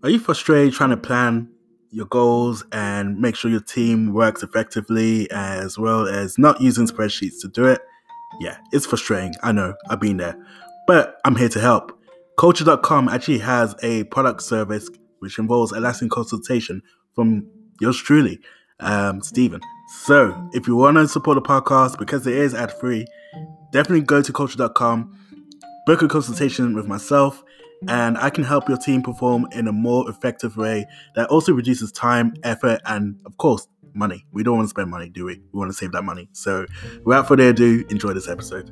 Are you frustrated trying to plan your goals and make sure your team works effectively as well as not using spreadsheets to do it? Yeah, it's frustrating. I know, I've been there. But I'm here to help. Culture.com actually has a product service which involves a lasting consultation from yours truly, Stephen. So if you want to support the podcast because it is ad free, definitely go to culture.com, book a consultation with myself, and I can help your team perform in a more effective way that also reduces time, effort, and of course, money. We don't want to spend money, do we? We want to save that money. So without further ado, enjoy this episode.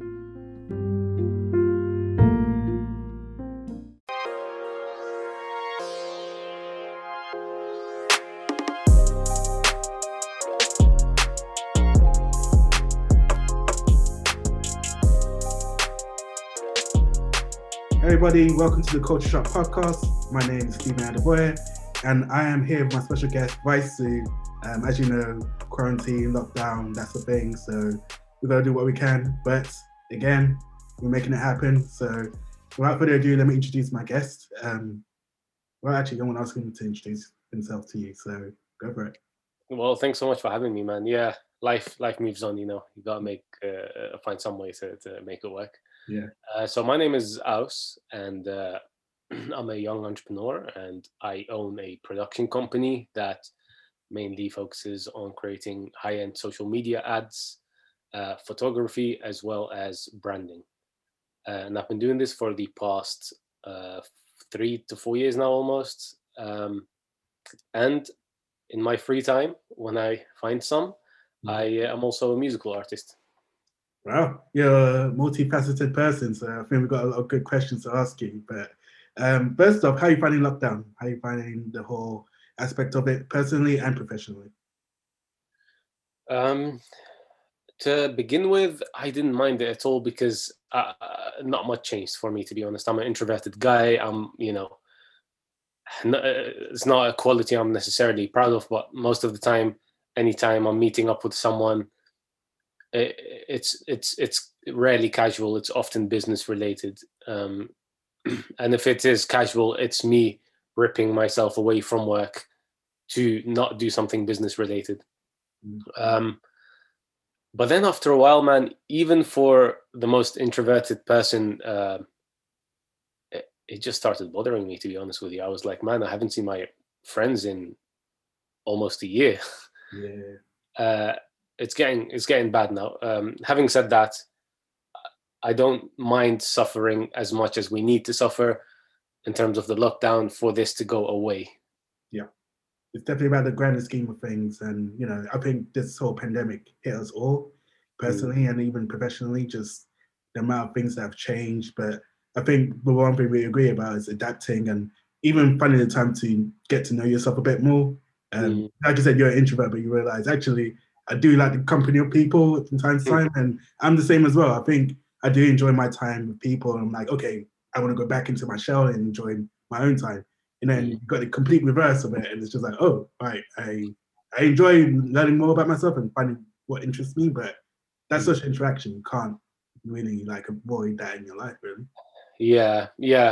Hey everybody, welcome to the Culture Shock podcast. My name is Stephen Adebayo, and I am here with my special guest, Vaisu. As you know, quarantine, lockdown, that's the thing. So we're going to do what we can. But again, we're making it happen. So without further ado, let me introduce my guest. Well, actually, I want to ask him to introduce himself to you. So go for it. Well, thanks so much for having me, man. Yeah, life moves on, you know. You got to find some way to make it work. Yeah. So my name is Aus, and I'm a young entrepreneur, and I own a production company that mainly focuses on creating high-end social media ads, photography, as well as branding. And I've been doing this for the past 3 to 4 years now, almost. And in my free time, when I find some, I am also a musical artist. Wow, you're a multifaceted person, so I think we've got a lot of good questions to ask you. But first off, how are you finding lockdown? How are you finding the whole aspect of it personally and professionally? To begin with, I didn't mind it at all because not much changed for me, to be honest. I'm an introverted guy. It's not a quality I'm necessarily proud of, but most of the time, anytime I'm meeting up with someone, it's rarely casual. It's often business related, and if it is casual, it's me ripping myself away from work to not do something business related. But then after a while, man, even for the most introverted person, it just started bothering me, to be honest with you. I was like, man, I haven't seen my friends in almost a year. Yeah. It's getting bad now. Having said that, I don't mind suffering as much as we need to suffer in terms of the lockdown for this to go away. Yeah. It's definitely about the grander scheme of things. And, you know, I think this whole pandemic hit us all personally and even professionally, just the amount of things that have changed. But I think the one thing we agree about is adapting and even finding the time to get to know yourself a bit more. Like you said, you're an introvert, but you realize actually I do like the company of people from time to time. And I'm the same as well. I think I do enjoy my time with people. And I'm like, okay, I want to go back into my shell and enjoy my own time. And then you've got the complete reverse of it. And it's just like, oh, right, I enjoy learning more about myself and finding what interests me. But that social interaction, you can't really like avoid that in your life, really. Yeah.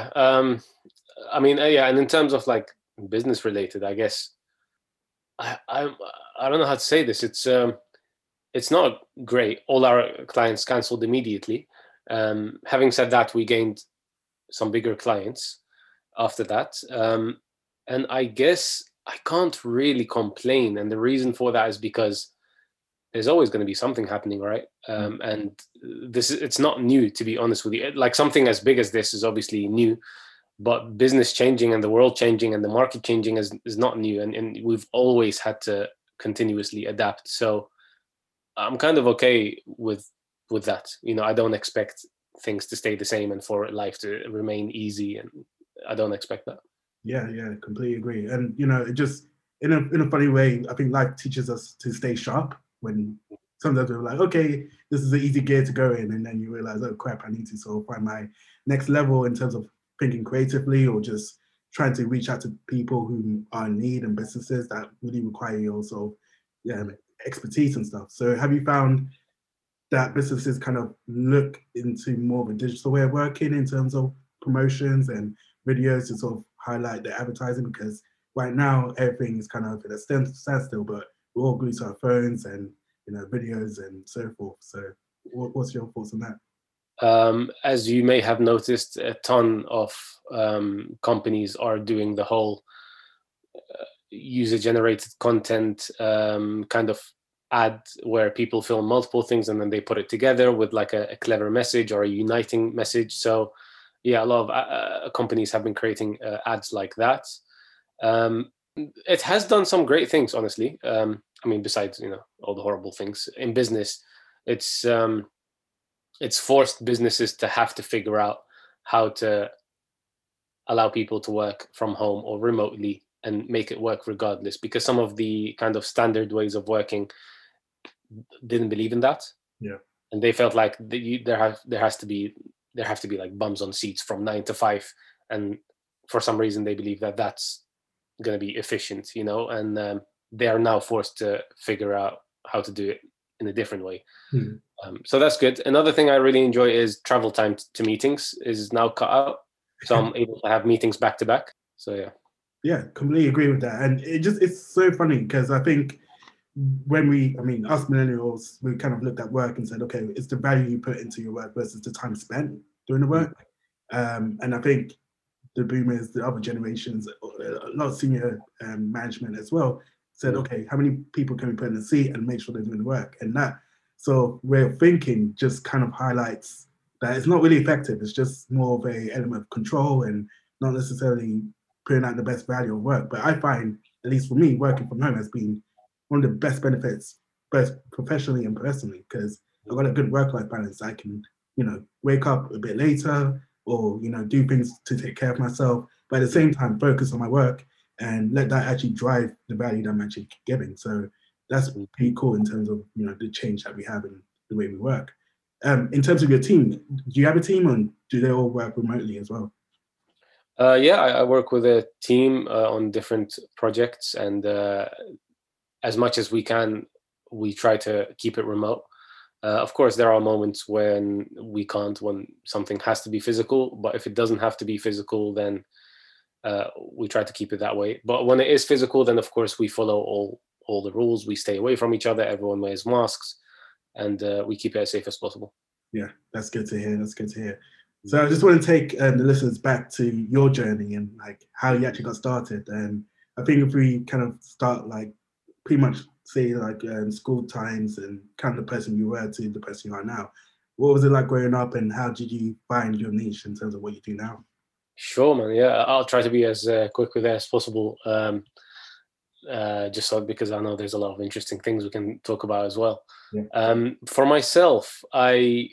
I mean, yeah, and in terms of like business related, I guess I don't know how to say this. It's not great. All our clients canceled immediately. Having said that, we gained some bigger clients after that, and I guess I can't really complain. And the reason for that is because there's always going to be something happening, right? And it's not new, to be honest with you. Like something as big as this is obviously new, but business changing and the world changing and the market changing is not new. And we've always had to continuously adapt. So I'm kind of okay with that. You know, I don't expect things to stay the same and for life to remain easy. And I don't expect that. Yeah, completely agree. And, you know, it just, in a funny way, I think life teaches us to stay sharp when sometimes we're like, okay, this is an easy gear to go in. And then you realize, oh, crap, I need to sort of find my next level in terms of thinking creatively or just trying to reach out to people who are in need and businesses that really require your sort of expertise and stuff. So have you found that businesses kind of look into more of a digital way of working in terms of promotions and videos to sort of highlight the advertising, because right now everything is kind of at a standstill, but we're all glued to our phones and videos and so forth. So what's your thoughts on that? As you may have noticed, a ton of companies are doing the whole user-generated content kind of ad where people film multiple things and then they put it together with like a clever message or a uniting message. So yeah, a lot of companies have been creating ads like that. It has done some great things, honestly. I mean, besides all the horrible things in business, it's forced businesses to have to figure out how to allow people to work from home or remotely and make it work regardless, because some of the kind of standard ways of working didn't believe in that. Yeah. And they felt like there have to be like bums on seats from 9 to 5, and for some reason they believe that that's going to be efficient, and they are now forced to figure out how to do it in a different way. So that's good. Another thing I really enjoy is travel time to meetings is now cut out, so I'm able to have meetings back to back. So yeah, completely agree with that. And it's so funny because I think when us millennials, we kind of looked at work and said, okay, it's the value you put into your work versus the time spent doing the work. And I think the boomers, the other generations, a lot of senior management as well, said, okay, how many people can we put in the seat and make sure they're doing the work? And that way of thinking just kind of highlights that it's not really effective. It's just more of a element of control and not necessarily putting out the best value of work. But I find, at least for me, working from home has been one of the best benefits, both professionally and personally, because I've got a good work-life balance. I can, wake up a bit later or, do things to take care of myself, but at the same time, focus on my work and let that actually drive the value that I'm actually giving. So that's pretty cool in terms of, the change that we have in the way we work. In terms of your team, do you have a team, or do they all work remotely as well? Yeah, I work with a team on different projects, and as much as we can, we try to keep it remote. Of course, there are moments when we can't, when something has to be physical, but if it doesn't have to be physical, then we try to keep it that way. But when it is physical, then of course we follow all the rules. We stay away from each other. Everyone wears masks, and we keep it as safe as possible. Yeah, that's good to hear. That's good to hear. So I just want to take the listeners back to your journey and like how you actually got started. And I think if we kind of start like pretty much say like school times and kind of the person you were to the person you are now, what was it like growing up, and how did you find your niche in terms of what you do now? Sure, man. Yeah, I'll try to be as quick with it as possible. Just so, because I know there's a lot of interesting things we can talk about as well. Yeah. For myself, I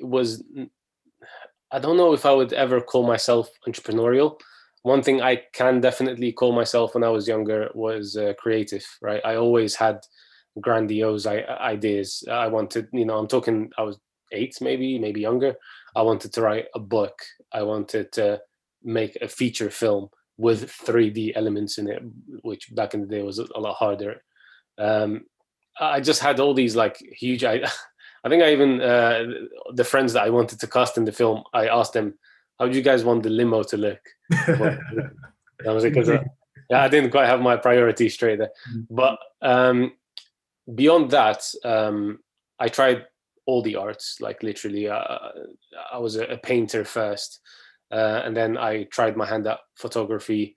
don't know if I would ever call myself entrepreneurial. One thing I can definitely call myself when I was younger was creative, right? I always had grandiose ideas. I wanted, I'm talking, I was 8, maybe younger. I wanted to write a book. I wanted to make a feature film with 3D elements in it, which back in the day was a lot harder. I just had all these like huge, I think I even, the friends that I wanted to cast in the film, I asked them, how do you guys want the limo to look? I was like, I didn't quite have my priorities straight there. But beyond that, I tried all the arts, like literally. I was a painter first, and then I tried my hand at photography.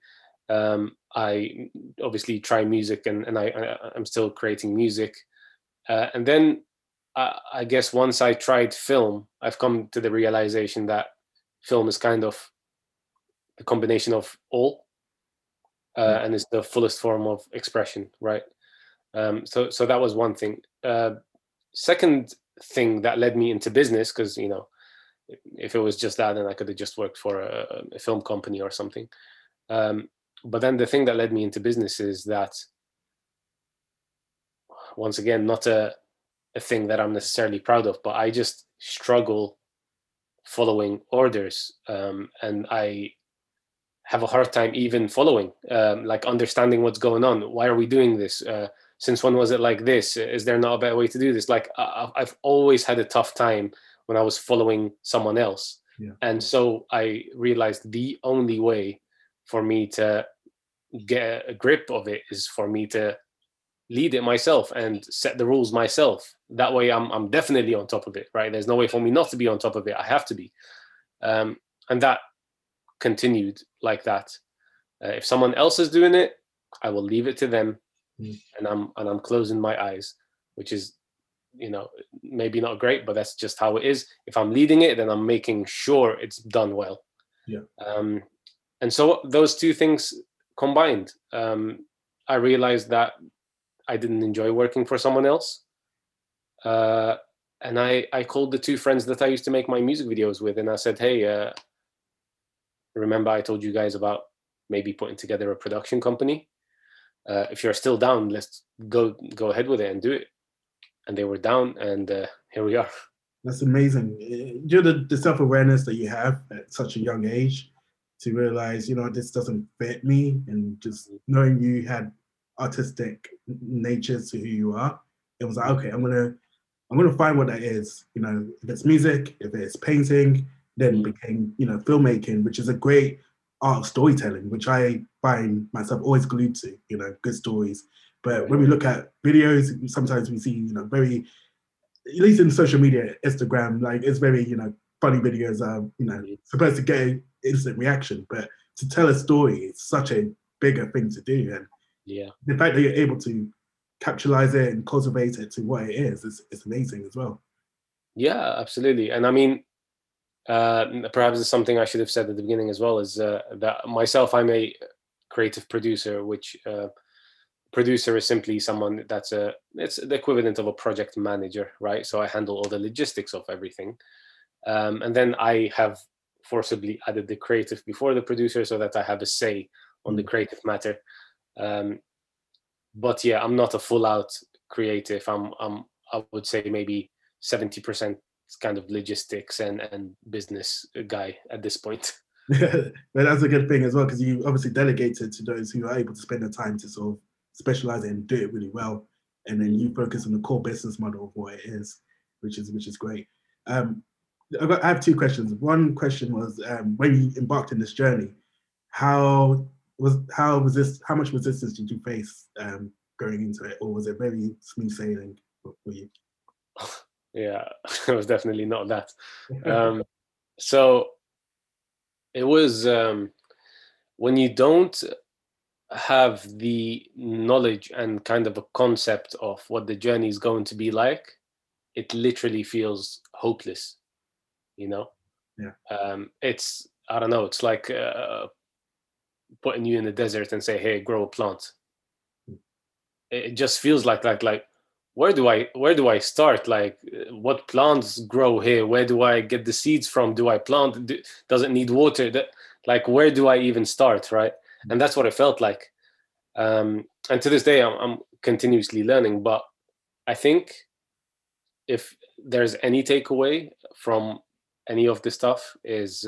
I obviously try music, and I'm still creating music. And then I guess once I tried film, I've come to the realization that film is kind of a combination of all, and it's the fullest form of expression, right? So that was one thing. Second thing that led me into business, because if it was just that, then I could have just worked for a film company or something. But then the thing that led me into business is that, once again, not a thing that I'm necessarily proud of, but I just struggle following orders, and I have a hard time even following, like understanding what's going on. Why are we doing this? Since when was it like this? Is there not a better way to do this? Like I've always had a tough time when I was following someone else. Yeah. And so I realized the only way for me to get a grip of it is for me to lead it myself and set the rules myself. That way I'm definitely on top of it, right? There's no way for me not to be on top of it. I have to be. And that continued like that. If someone else is doing it, I will leave it to them, and I'm closing my eyes, which is, you know, maybe not great, but that's just how it is. If I'm leading it, then I'm making sure it's done well. Yeah. And so those two things combined, I realized that I didn't enjoy working for someone else. And I called the two friends that I used to make my music videos with, and I said, hey, remember I told you guys about maybe putting together a production company? If you're still down, let's go ahead with it and do it. And they were down, and here we are. That's amazing. The self-awareness that you have at such a young age to realize, you know, this doesn't fit me, and just knowing you had artistic nature to who you are, it was like, okay, I'm gonna find what that is. You know, if it's music, if it's painting, then became, you know, filmmaking, which is a great art of storytelling, which I find myself always glued to, you know, good stories. But when we look at videos, sometimes we see, you know, very, at least in social media, Instagram, like it's very, you know, funny videos are, you know, supposed to get an instant reaction, but to tell a story, it's such a bigger thing to do. And the fact that you're able to capitalize it and cultivate it to what it is amazing as well. Yeah, absolutely. And I mean, perhaps it's something I should have said at the beginning as well, is that myself, I'm a creative producer, which producer is simply someone that's it's the equivalent of a project manager, right? So I handle all the logistics of everything. And then I have forcibly added the creative before the producer so that I have a say on the creative matter. But yeah, I'm not a full out creative. I would say maybe 70% kind of logistics and business guy at this point. But that's a good thing as well, because you obviously delegated to those who are able to spend the time to sort of specialize it and do it really well, and then you focus on the core business model of what it is, which is great. I have two questions. One question was, when you embarked in this journey, how much resistance did you face going into it, or was it very smooth sailing for you? Yeah, it was definitely not that. So it was, when you don't have the knowledge and kind of a concept of what the journey is going to be like, it literally feels hopeless, you know? It's, I don't know, it's like putting you in the desert and say, hey, grow a plant. It just feels like where do I start? Like, what plants grow here? Where do I get the seeds from? Do I plant? Does it need water? Like, where do I even start, right? And that's what it felt like. And to this day, I'm continuously learning. But I think if there's any takeaway from any of this stuff, is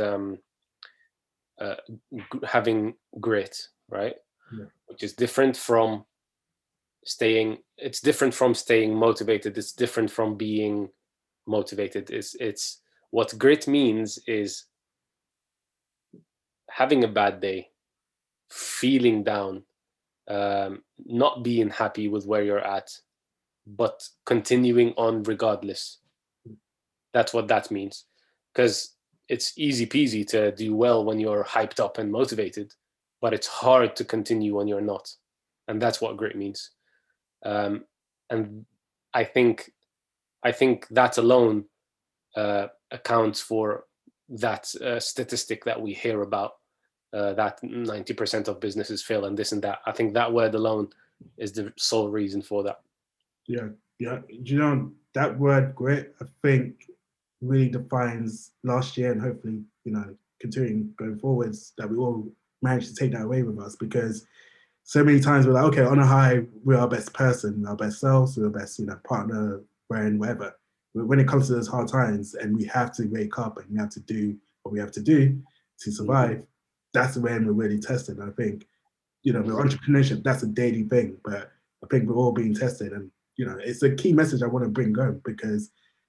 having grit, right? Which is different from staying motivated. It's different from being motivated. It's what grit means is having a bad day, feeling down, not being happy with where you're at, but continuing on regardless. That's what that means. Because it's easy peasy to do well when you're hyped up and motivated, but it's hard to continue when you're not. And that's what grit means. And I think that alone accounts for that statistic that we hear about, that 90% of businesses fail and this and that. I think that word alone is the sole reason for that. Yeah. You know, that word grit, I think, really defines last year, and hopefully, you know, continuing going forwards, that we all managed to take that away with us, because so many times we're like, okay, on a high, we're our best person, our best selves, we're our best, you know, partner, friend, whatever. But when it comes to those hard times and we have to wake up and we have to do what we have to do to survive, that's when we're really tested. And I think, you know, with entrepreneurship, that's a daily thing, but I think we're all being tested. And, you know, it's a key message I want to bring home, because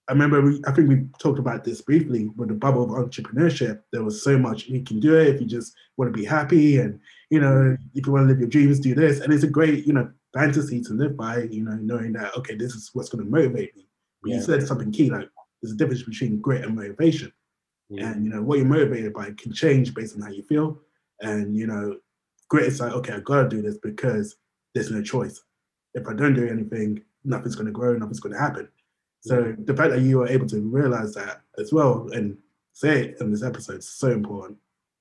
I remember I think we talked about this briefly with the bubble of entrepreneurship. There was so much you can do it if you just want to be happy, and if you want to live your dreams, do this. And it's a great fantasy to live by. Knowing that okay, this is what's going to motivate me. But you said something key, like there's a difference between grit and motivation. And what you're motivated by can change based on how you feel. And grit is like, okay, I gotta do this because there's no choice. If I don't do anything, nothing's going to grow, nothing's going to happen. So the fact that you are able to realize that as well and say it in this episode is so important.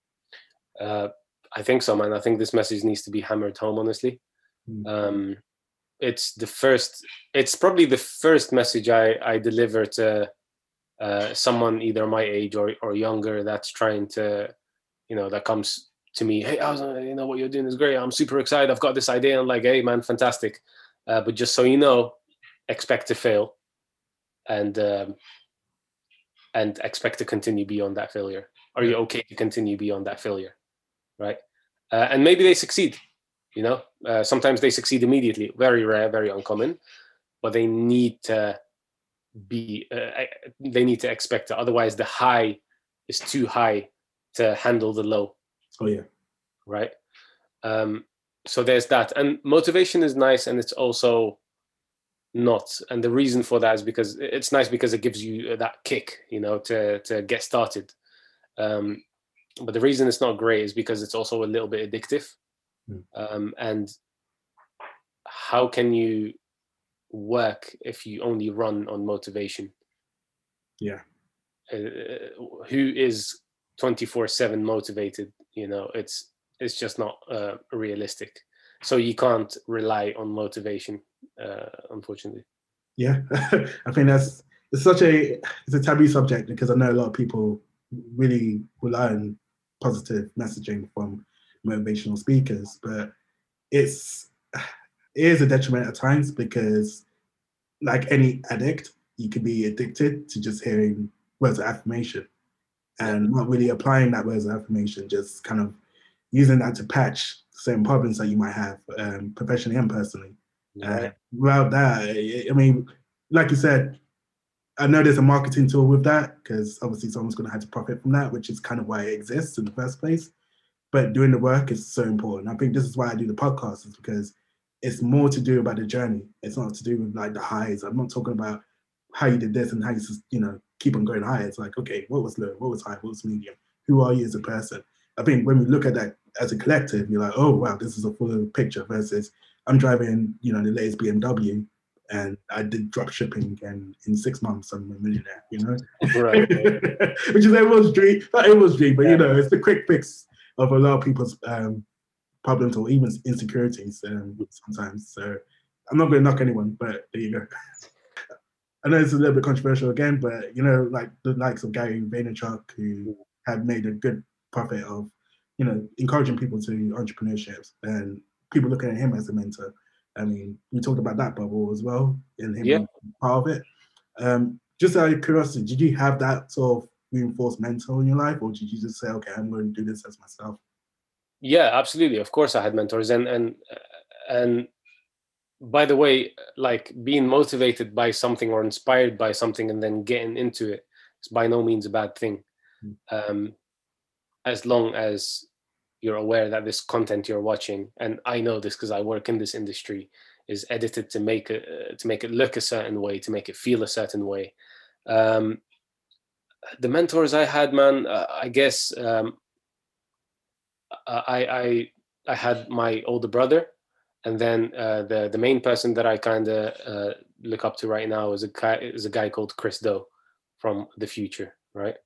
I think so, man. I think this message needs to be hammered home, honestly. It's probably the first message I deliver to someone either my age or younger that's trying to, that comes to me, hey, what you're doing is great. I'm super excited. I've got this idea. I'm like, hey, man, fantastic. But just so you know, expect to fail and expect to continue beyond that failure. Are you okay to continue beyond that failure? Right. And maybe they succeed, sometimes they succeed immediately, very rare, very uncommon, but they need to expect it. Otherwise the high is too high to handle the low. Oh yeah. Right. So there's that. And motivation is nice, and it's also not. And the reason for that is because it's nice because it gives you that kick, to get started. But the reason it's not great is because it's also a little bit addictive. And how can you work if you only run on motivation? Yeah. Who is 24/7 motivated? It's just not realistic. So you can't rely on motivation, unfortunately. Yeah, I think it's a taboo subject because I know a lot of people really rely on positive messaging from motivational speakers, but it is a detriment at times because, like any addict, you can be addicted to just hearing words of affirmation and not really applying that words of affirmation, just kind of using that to patch certain problems that you might have professionally and personally. Without that, I mean, like you said, I know there's a marketing tool with that because obviously someone's going to have to profit from that, which is kind of why it exists in the first place. But doing the work is so important. I think this is why I do the podcast, is because it's more to do about the journey. It's not to do with like the highs. I'm not talking about how you did this and how you keep on going high. It's like, okay, what was low? What was high? What was medium? Who are you as a person? I think when we look at that as a collective, you're like, oh, wow, this is a full picture versus I'm driving, the latest BMW and I did drop shipping and in 6 months I'm a millionaire, Right. Which is everyone's dream. Not everyone's dream, but it's the quick fix of a lot of people's problems or even insecurities sometimes. So I'm not going to knock anyone, but there you go. I know it's a little bit controversial again, but like the likes of Gary Vaynerchuk, who have made a good profit of, encouraging people to entrepreneurship and people looking at him as a mentor. I mean, we talked about that bubble as well, and him being part of it. Just out of curiosity, did you have that sort of reinforced mentor in your life, or did you just say, okay, I'm going to do this as myself? Yeah, absolutely. Of course, I had mentors, and by the way, like being motivated by something or inspired by something and then getting into it is by no means a bad thing. As long as you're aware that this content you're watching, and I know this because I work in this industry, is edited to make it look a certain way, to make it feel a certain way. The mentors I had, man, I guess I had my older brother, and then the main person that I kind of look up to right now is a guy called Chris Do from the future, right?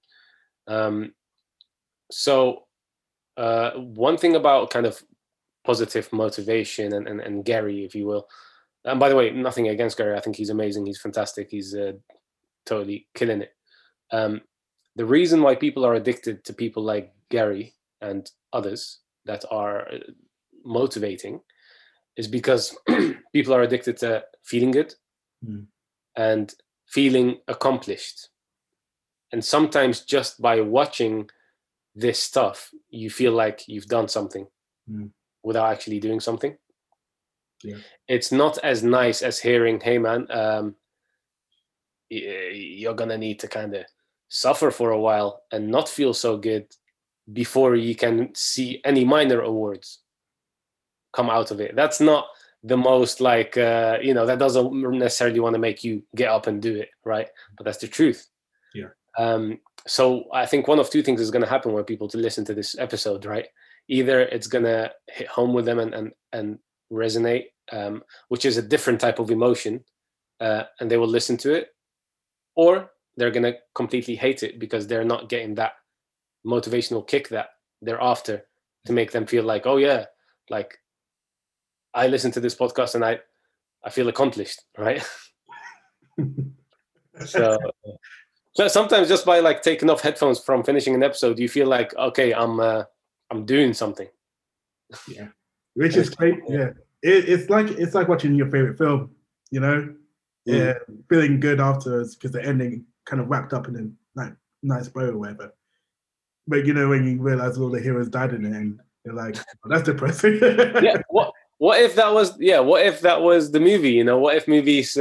So one thing about kind of positive motivation and Gary, if you will, and by the way, nothing against Gary. I think he's amazing. He's fantastic. He's totally killing it. The reason why people are addicted to people like Gary and others that are motivating is because people are addicted to feeling good and feeling accomplished. And sometimes just by watching this stuff, you feel like you've done something without actually doing something. It's not as nice as hearing, hey man, you're gonna need to kind of suffer for a while and not feel so good before you can see any minor awards come out of it. That's not the most like that doesn't necessarily want to make you get up and do it, right? But that's the truth. Yeah. So I think one of two things is going to happen when people to listen to this episode, right? Either it's going to hit home with them and resonate, which is a different type of emotion, and they will listen to it, or they're going to completely hate it because they're not getting that motivational kick that they're after to make them feel like, oh yeah, like I listen to this podcast and I feel accomplished, right? So sometimes just by like taking off headphones from finishing an episode, you feel like, okay, I'm doing something. Yeah, which is great. Yeah, it's like watching your favorite film. Yeah, feeling good afterwards because the ending kind of wrapped up in a like nice bow or whatever. But when you realize all the heroes died in it, and you're like, oh, that's depressing. Yeah. What if that was the movie? What if movies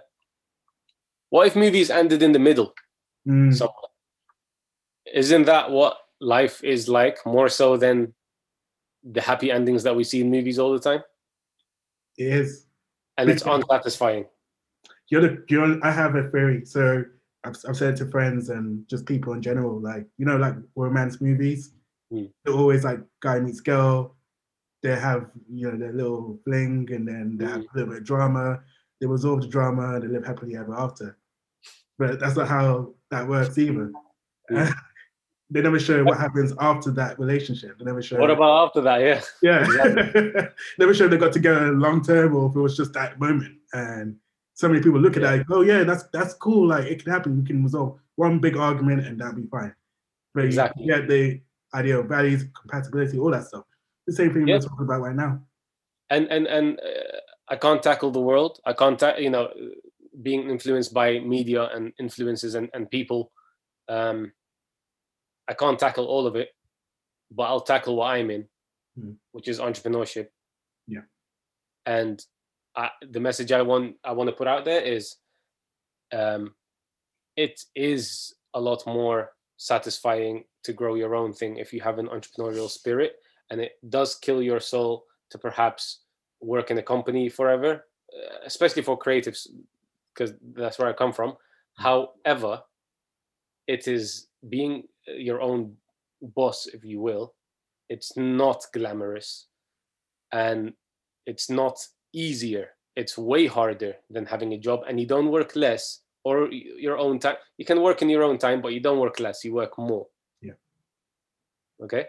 ended in the middle? So, isn't that what life is like, more so than the happy endings that we see in movies all the time? It is, and it's unsatisfying. I have a theory. So I've said it to friends and just people in general, like like romance movies. They're always like guy meets girl. They have their little fling, and then they have a little bit of drama. They resolve the drama. They live happily ever after. But that's not how that works either. They never show what happens after that relationship. They never show. What about after that? Yeah. Yeah. Exactly. Never show they got together long term, or if it was just that moment. And so many people look at that, like, oh yeah, that's cool. Like it can happen. We can resolve one big argument, and that'll be fine. But exactly. You get the idea of values, compatibility, all that stuff. The same thing we're talking about right now. And I can't tackle the world. I can't, being influenced by media and influences and people. I can't tackle all of it, but I'll tackle what I'm in, which is entrepreneurship. Yeah. And the message I want to put out there is, it is a lot more satisfying to grow your own thing if you have an entrepreneurial spirit, and it does kill your soul to perhaps work in a company forever, especially for creatives, because that's where I come from. However, it is being your own boss, if you will. It's not glamorous, and it's not easier. It's way harder than having a job, and you don't work less or your own time. You can work in your own time, but you don't work less, you work more. Yeah. Okay.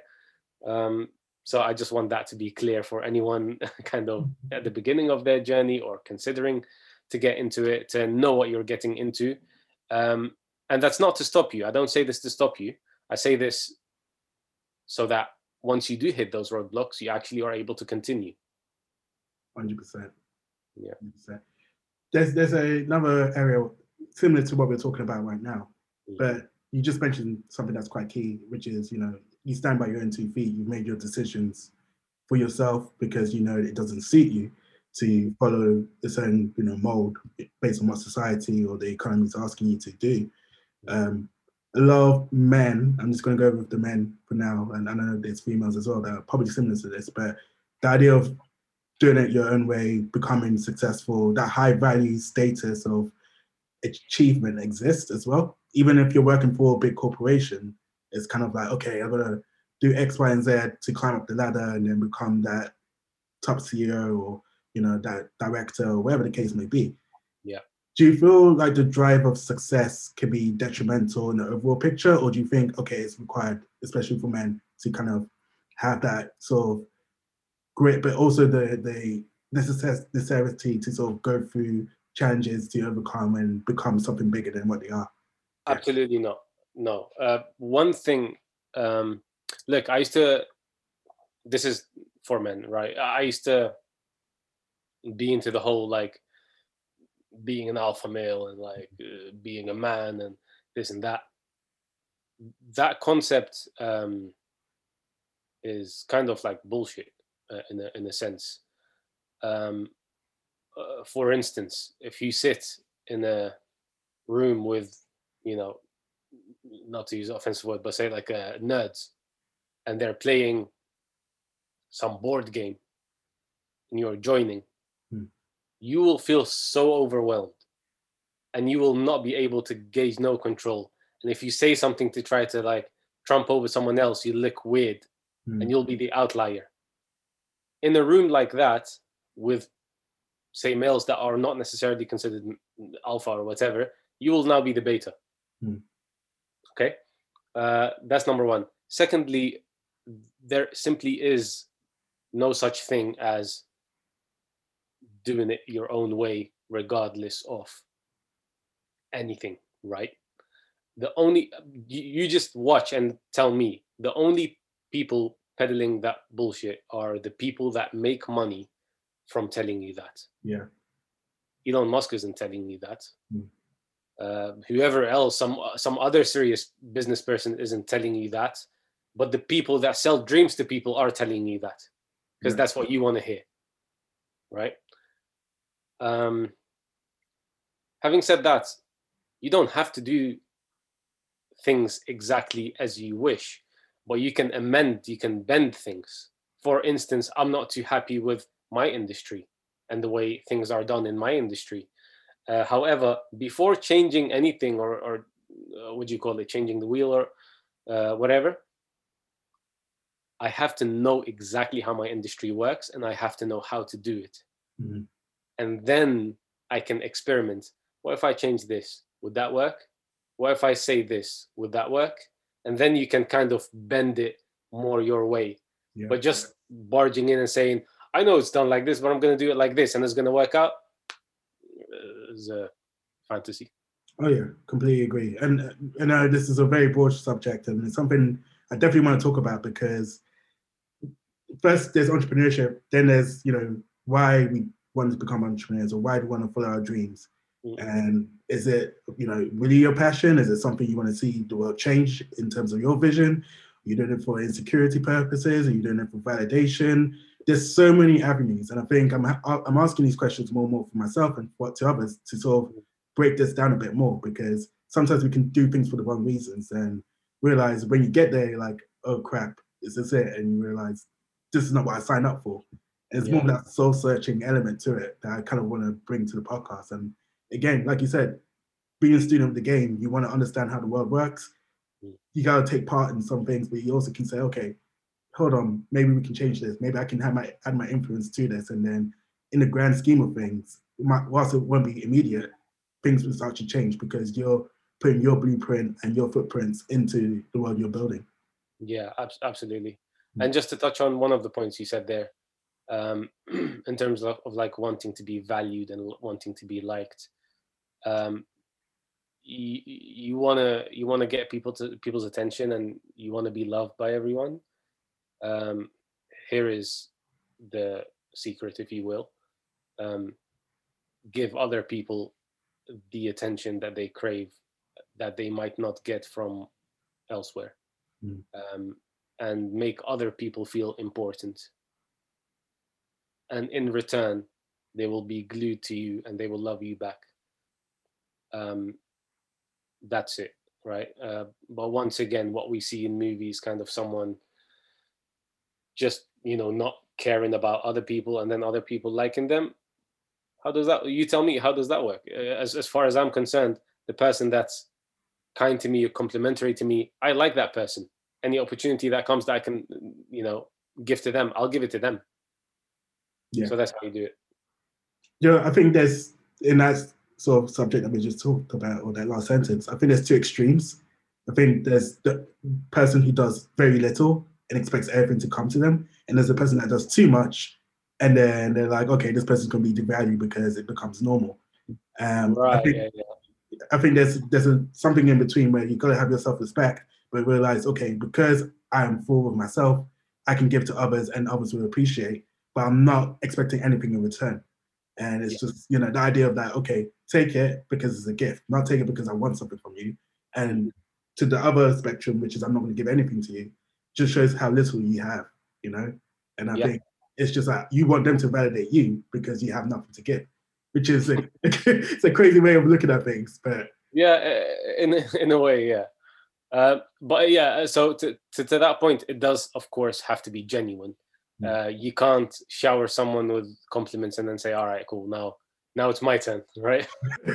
So I just want that to be clear for anyone kind of at the beginning of their journey or considering to get into it, to know what you're getting into. And that's not to stop you. I don't say this to stop you. I say this so that once you do hit those roadblocks, you actually are able to continue. 100%. Yeah. 100%. There's another area similar to what we're talking about right now, but you just mentioned something that's quite key, which is, you stand by your own 2 feet. You've made your decisions for yourself because it doesn't suit you to follow a certain mold based on what society or the economy is asking you to do. A lot of men, I'm just going to go with the men for now, and I know there's females as well that are probably similar to this, but the idea of doing it your own way, becoming successful, that high value status of achievement exists as well. Even if you're working for a big corporation, it's kind of like, okay, I'm gonna do X, Y, and Z to climb up the ladder and then become that top CEO or that director or whatever the case may be. Yeah. Do you feel like the drive of success can be detrimental in the overall picture, or do you think, okay, it's required, especially for men, to kind of have that sort of grit, but also the necessity to sort of go through challenges to overcome and become something bigger than what they are? Absolutely not. No. One thing, look, I used to, this is for men, right? I used to be into the whole, like, being an alpha male and like being a man and this and that. That concept is kind of like bullshit in a sense. For instance, if you sit in a room with, not to use an offensive word, but say like nerds, and they're playing some board game, and you're joining, you will feel so overwhelmed, and you will not be able to gauge no control. And if you say something to try to like trump over someone else, you look weird, and you'll be the outlier. In a room like that, with say males that are not necessarily considered alpha or whatever, you will now be the beta. Okay, that's number one. Secondly, there simply is no such thing as doing it your own way, regardless of anything, right? The only, you just watch and tell me, the only people peddling that bullshit are the people that make money from telling you that. Yeah. Elon Musk isn't telling you that. Whoever else, some other serious business person isn't telling you that. But the people that sell dreams to people are telling you that, because that's what you want to hear, right? Having said that, you don't have to do things exactly as you wish, but you can amend, you can bend things. For instance, I'm not too happy with my industry and the way things are done in my industry. However, before changing anything, or what do you call it, changing the wheel or whatever, I have to know exactly how my industry works, and I have to know how to do it. And then I can experiment. What if I change this? Would that work? What if I say this? Would that work? And then you can kind of bend it more your way. But just barging in and saying, I know it's done like this, but I'm going to do it like this, and it's going to work out, is a fantasy. Oh yeah, completely agree. And this is a very broad subject, and it's something I definitely want to talk about, because first there's entrepreneurship, then there's, why we want to become entrepreneurs, or why we want to follow our dreams. And is it, really your passion? Is it something you want to see the world change in terms of your vision? Are you doing it for insecurity purposes? Are you doing it for validation? There's so many avenues, and I think I'm asking these questions more and more for myself and to others, to sort of break this down a bit more, because sometimes we can do things for the wrong reasons and realize when you get there, you're like, oh crap, is this it? And you realize this is not what I signed up for. And it's more of that soul-searching element to it that I kind of want to bring to the podcast. And again, like you said, being a student of the game, you want to understand how the world works. You got to take part in some things, but you also can say, okay, hold on, maybe we can change this. Maybe I can add my influence to this. And then in the grand scheme of things, whilst it won't be immediate, things will start to change, because you're putting your blueprint and your footprints into the world you're building. Yeah, absolutely. And just to touch on one of the points you said there, in terms of like wanting to be valued and wanting to be liked, you want to get people's attention, and you want to be loved by everyone. Here is the secret, if you will. Give other people the attention that they crave, that they might not get from elsewhere. And make other people feel important. And in return, they will be glued to you, and they will love you back. That's it, right? But once again, what we see in movies, kind of someone just, not caring about other people, and then other people liking them. How does that, you tell me, how does that work? As far as I'm concerned, the person that's kind to me or complimentary to me, I like that person. Any opportunity that comes that I can, give to them, I'll give it to them. So that's how you do it. I think there's, in that sort of subject that we just talked about, or that last sentence, I think there's two extremes. I think there's the person who does very little and expects everything to come to them, and there's the person that does too much, and then they're like, okay, this person's going to be devalued because it becomes normal. Right. I think there's something in between where you got to have your self-respect, but realize, okay, because I'm full of myself, I can give to others, and others will appreciate, but I'm not expecting anything in return. And it's just, the idea of that, okay, take it because it's a gift, not take it because I want something from you. And to the other spectrum, which is I'm not going to give anything to you, just shows how little you have, And I think it's just that you want them to validate you because you have nothing to give, which is it's a crazy way of looking at things. But Yeah, in a way, yeah. But yeah, so to that point, it does, of course, have to be genuine. You can't shower someone with compliments and then say, "All right, cool, now it's my turn," right?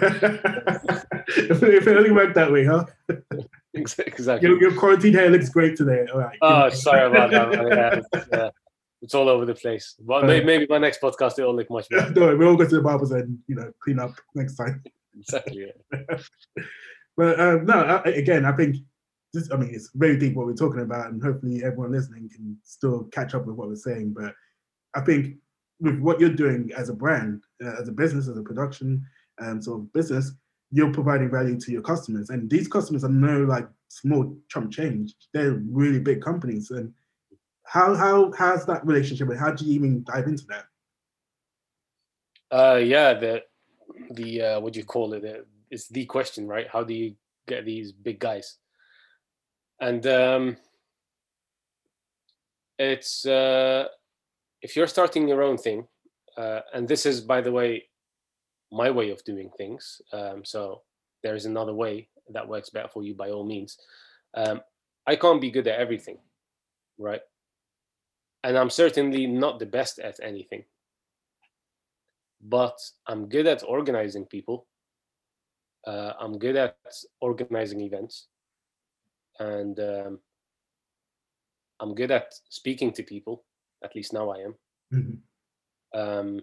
If it only worked that way, huh? Exactly. Your quarantine hair looks great today. All right. Oh, sorry about that. Yeah, it's all over the place. But maybe my next podcast it'll look much better. No, we'll go to the barbers and clean up next time. Exactly. Yeah. But no, again, I think this. I mean, it's very deep what we're talking about, and hopefully everyone listening can still catch up with what we're saying. But I think with what you're doing as a brand, as a business, as a production sort of business, you're providing value to your customers, and these customers are no like small chump change. They're really big companies, and how's that relationship, and how do you even dive into that? Yeah, the what do you call it? It's the question, right? How do you get these big guys? And it's if you're starting your own thing, and this is, by the way, my way of doing things. So there is another way that works better for you, by all means. I can't be good at everything, right? And I'm certainly not the best at anything, but I'm good at organizing people. I'm good at organizing events, and I'm good at speaking to people. At least now I am. Mm-hmm.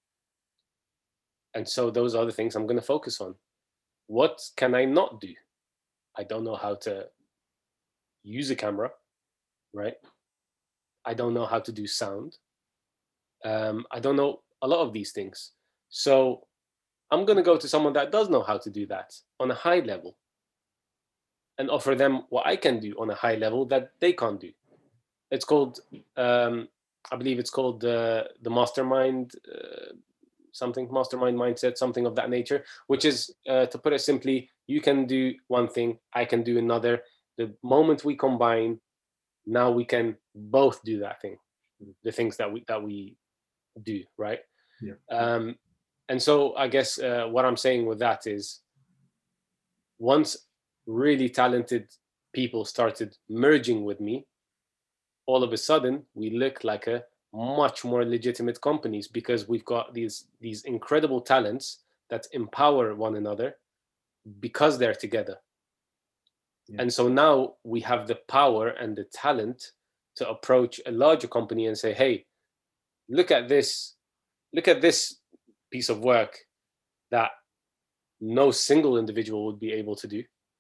And so those are the things I'm going to focus on. What can I not do? I don't know how to use a camera, right? I don't know how to do sound. I don't know a lot of these things. So I'm going to go to someone that does know how to do that on a high level and offer them what I can do on a high level that they can't do. It's called, I believe it's called the mastermind, mastermind mindset, something of that nature, which is, to put it simply, you can do one thing, I can do another. The moment we combine, now we can both do that thing, the things that we do, right? Yeah. And so I guess what I'm saying with that is, once really talented people started merging with me, all of a sudden we look like a much more legitimate companies, because we've got these incredible talents that empower one another because they're together. Yeah. And so now we have the power and the talent to approach a larger company and say, hey, look at this piece of work that no single individual would be able to do.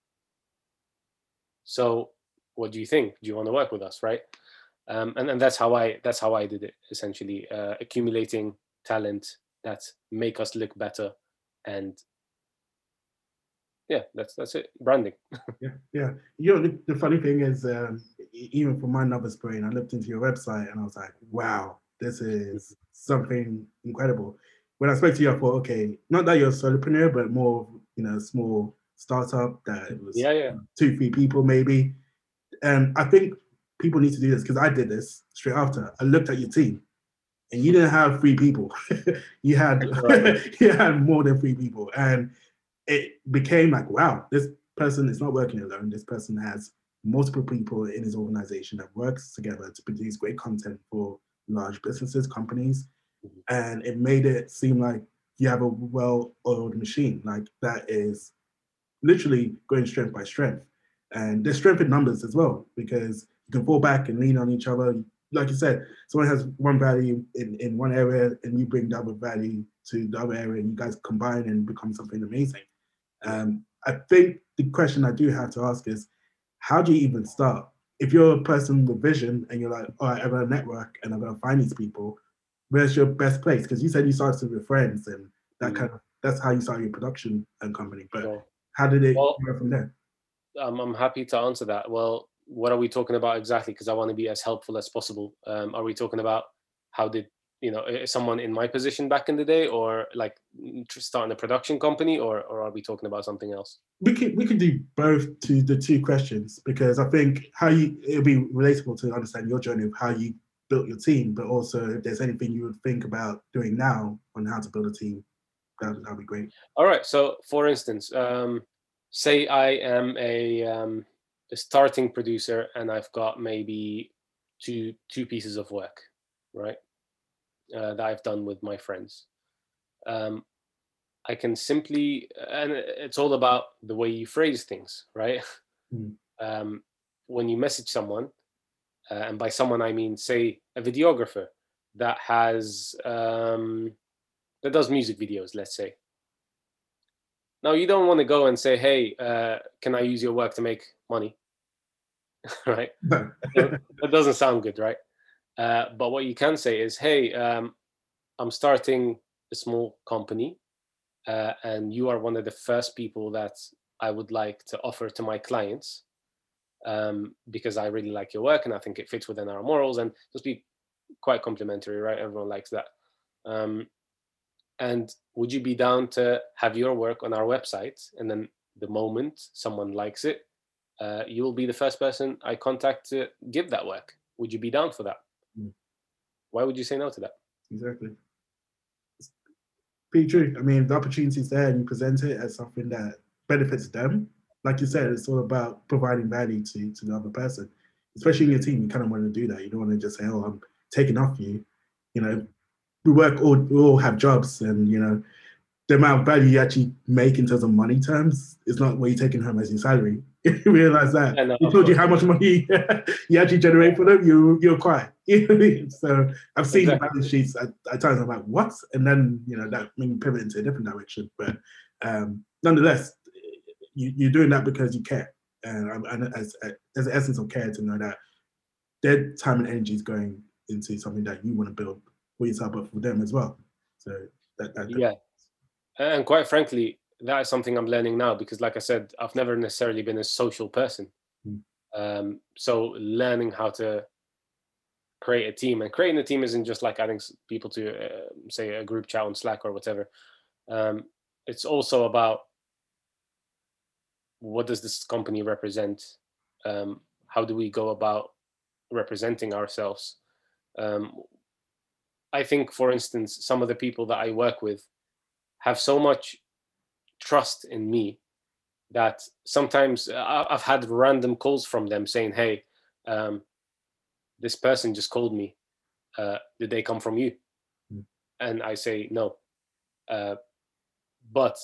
So what do you think? Do you want to work with us, right? And that's how I did it, essentially, accumulating talent that make us look better. And yeah, that's it. Branding. Yeah. The funny thing is, even for my novice brain, I looked into your website and I was like, wow, this is something incredible. When I spoke to you, I thought, okay, not that you're a solopreneur, but more, small startup that it was 2-3 people maybe. And I think people need to do this, because I did this straight after. I looked at your team, and you didn't have 3 people. you had you had more than 3 people, and it became like, wow, this person is not working alone. This person has multiple people in his organization that works together to produce great content for large businesses, companies, and it made it seem like you have a well-oiled machine, like that is literally going strength by strength. And there's strength in numbers as well, because you can fall back and lean on each other. Like you said, someone has one value in one area and you bring the other value to the other area, and you guys combine and become something amazing. I think the question I do have to ask is, how do you even start? If you're a person with vision and you're like, all right, I've got a network and I'm going to find these people, where's your best place? Because you said you started with your friends, and that's how you started your production company. But how did it go from there? I'm happy to answer that. Well, what are we talking about exactly? Because I want to be as helpful as possible. Are we talking about how did someone in my position back in the day, or like starting a production company, or are we talking about something else? We could do both to the 2 questions, because I think it'll be relatable to understand your journey of how you built your team, but also if there's anything you would think about doing now on how to build a team, that'd be great. All right. So for instance, say I am a starting producer and I've got maybe two pieces of work, right, that I've done with my friends. I can simply, and it's all about the way you phrase things, right? When you message someone, and by someone I mean, say, a videographer that has that does music videos, let's say. Now, you don't want to go and say, "Hey, can I use your work to make money?" Right? That doesn't sound good, right? But what you can say is, "Hey, I'm starting a small company, and you are one of the first people that I would like to offer to my clients, because I really like your work and I think it fits within our morals," and just be quite complimentary, right? Everyone likes that. And would you be down to have your work on our website? And then the moment someone likes it, you will be the first person I contact to give that work. Would you be down for that? Why would you say no to that? Exactly. It's pretty true. I mean, the opportunity's there and you present it as something that benefits them. Like you said, it's all about providing value to the other person. Especially in your team, you kind of want to do that. You don't want to just say, "Oh, I'm taking off you." You know, we all have jobs, and you know, the amount of value you actually make in terms of money terms is not what you're taking home as your salary. You realize that. Yeah, no, He of told you course. how much money you actually generate for them, you're quiet. So I've seen Exactly. balance sheets at times. I'm like, what? And then that made me pivot into a different direction. But nonetheless, you're doing that because you care, and as the essence of care, to know that their time and energy is going into something that you want to build for yourself, but for them as well. So that Yeah. And quite frankly, that is something I'm learning now because, like I said, I've never necessarily been a social person. So learning how to create a team, and creating a team isn't just like adding people to, say, a group chat on Slack or whatever. It's also about, what does this company represent? How do we go about representing ourselves? I think, for instance, some of the people that I work with have so much trust in me that sometimes I've had random calls from them saying, "Hey, this person just called me. Did they come from you?" And I say no. But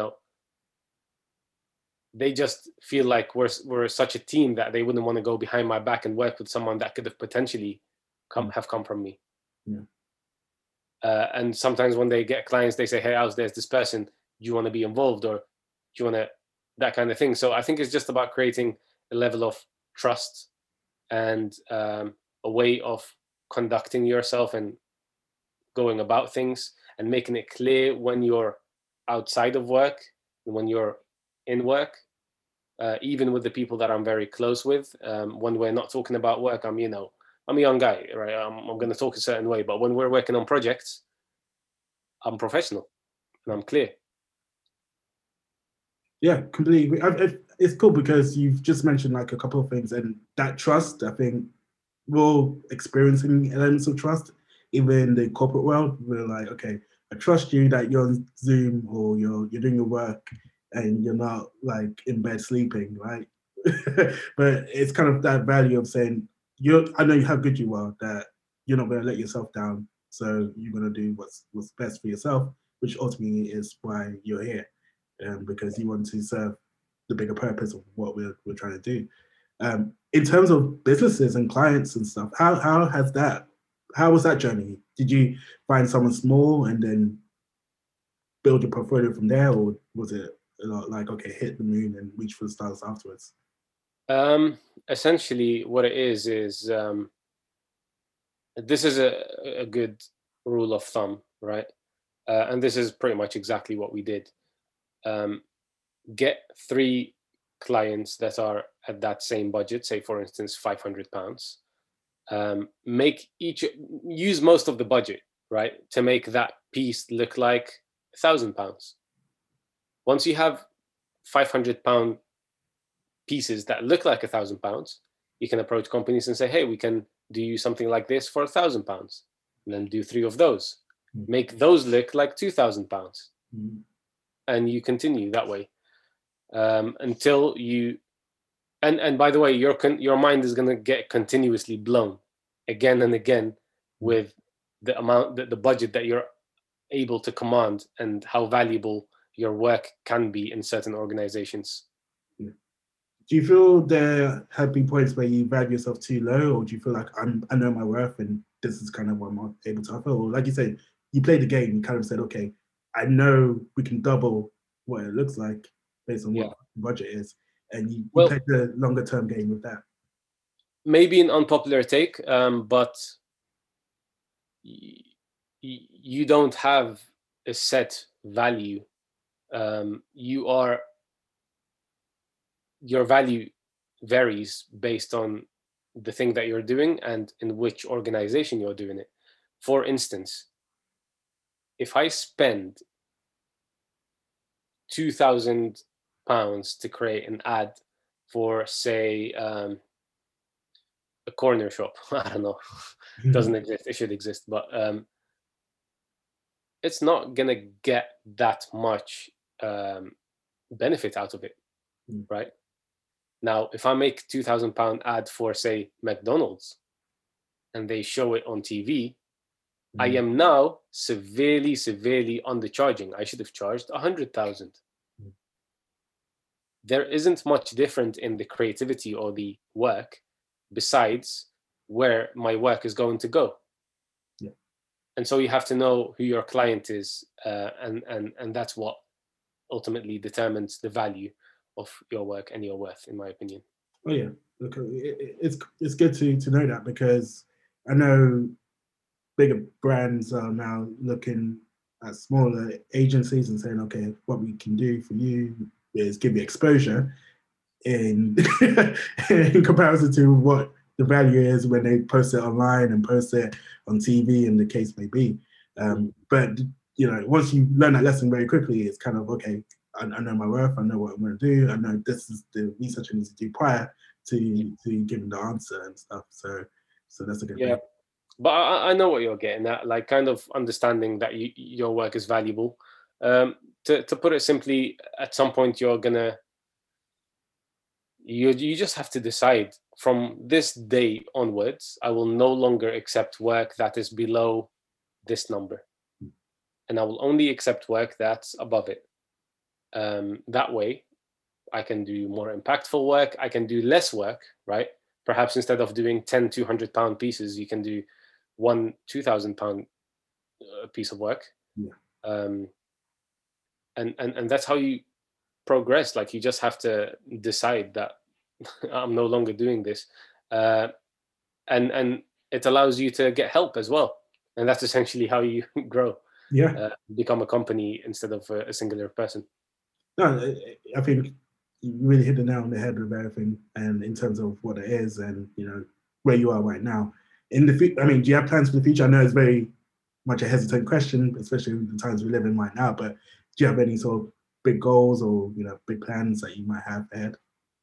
they just feel like we're such a team that they wouldn't want to go behind my back and work with someone that could have potentially have come from me. Yeah. And sometimes when they get clients, they say, "Hey, there's this person. Do you want to be involved, or do you want to," that kind of thing. So I think it's just about creating a level of trust and a way of conducting yourself and going about things, and making it clear when you're outside of work and when you're in work. Even with the people that I'm very close with, when we're not talking about work, I'm a young guy, right? I'm going to talk a certain way, but when we're working on projects, I'm professional and I'm clear. Yeah, completely agree. It's cool because you've just mentioned like a couple of things, and that trust, I think we're all experiencing elements of trust, even in the corporate world. We're like, okay, I trust you that you're on Zoom or you're doing your work and you're not like in bed sleeping, right? But it's kind of that value of saying, I know how good you are, that you're not going to let yourself down. So you're going to do what's best for yourself, which ultimately is why you're here, because you want to serve the bigger purpose of what we're trying to do. In terms of businesses and clients and stuff, how was that journey? Did you find someone small and then build your portfolio from there, or was it a lot like, okay, hit the moon and reach for the stars afterwards? Essentially, what it is this is a good rule of thumb, right? And this is pretty much exactly what we did. Get 3 clients that are at that same budget, say for instance £500. Use most of the budget, right, to make that piece look like £1,000. Once you have £500 pieces that look like £1,000, you can approach companies and say, "Hey, we can do you something like this for £1,000," and then do 3 of those. Make those look like £2,000, and you continue that way. until you. And by the way, your mind is going to get continuously blown again and again with the amount, the budget that you're able to command, and how valuable your work can be in certain organizations. Do you feel there have been points where you value yourself too low, or do you feel like I know my worth and this is kind of what I'm able to offer? Or like you said, you played the game, you kind of said, okay, I know we can double what it looks like based on what the budget is, and you played the longer term game with that. Maybe an unpopular take, but you don't have a set value. Your value varies based on the thing that you're doing and in which organization you're doing it. For instance, if I spend £2,000 to create an ad for, say, a corner shop, I don't know, it doesn't exist, it should exist, but it's not gonna get that much benefit out of it, right? Now, if I make £2,000 ad for, say, McDonald's, and they show it on TV, I am now severely undercharging. I should have charged 100,000. There isn't much different in the creativity or the work, besides where my work is going to go. Yeah. And so you have to know who your client is, and that's what ultimately determines the value of your work and your worth, in my opinion. Oh yeah, look, it's good to know that, because I know bigger brands are now looking at smaller agencies and saying, okay, what we can do for you is give you exposure in in comparison to what the value is when they post it online and post it on TV, and the case may be. But you know, once you learn that lesson very quickly, it's kind of okay. I know my worth. I know what I'm going to do. I know this is the research I need to do prior to giving the answer and stuff. So that's a good thing. But I know what you're getting at, like kind of understanding that your work is valuable. To put it simply, at some point you just have to decide, from this day onwards, I will no longer accept work that is below this number, and I will only accept work that's above it. That way I can do more impactful work. I can do less work, right? Perhaps instead of doing 10 £200 pieces, you can do one £2,000 piece of work. And that's how you progress. Like, you just have to decide that I'm no longer doing this, and it allows you to get help as well, and that's essentially how you grow. Become a company instead of a singular person. No, I think you really hit the nail on the head with everything, and in terms of what it is, and you know where you are right now. In the I mean, do you have plans for the future? I know it's very much a hesitant question, especially in the times we live in right now. But do you have any sort of big goals or big plans that you might have ahead?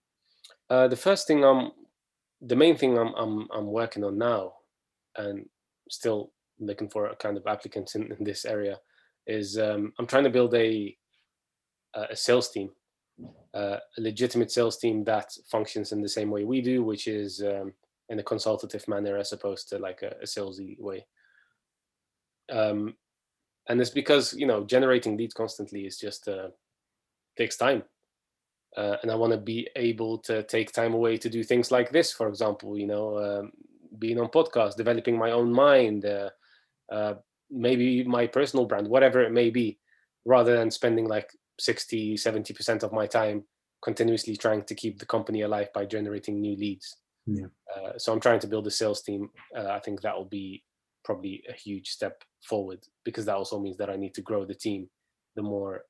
The main thing I'm working on now, and still looking for a kind of applicants in this area, is I'm trying to build a sales team, a legitimate sales team that functions in the same way we do, which is in a consultative manner as opposed to like a salesy way. And it's because generating leads constantly is just takes time, and I want to be able to take time away to do things like this, for example, being on podcasts, developing my own mind, maybe my personal brand, whatever it may be, rather than spending like 60-70% of my time continuously trying to keep the company alive by generating new leads. So I'm trying to build a sales team. I think that will be probably a huge step forward, because that also means that I need to grow the team. The more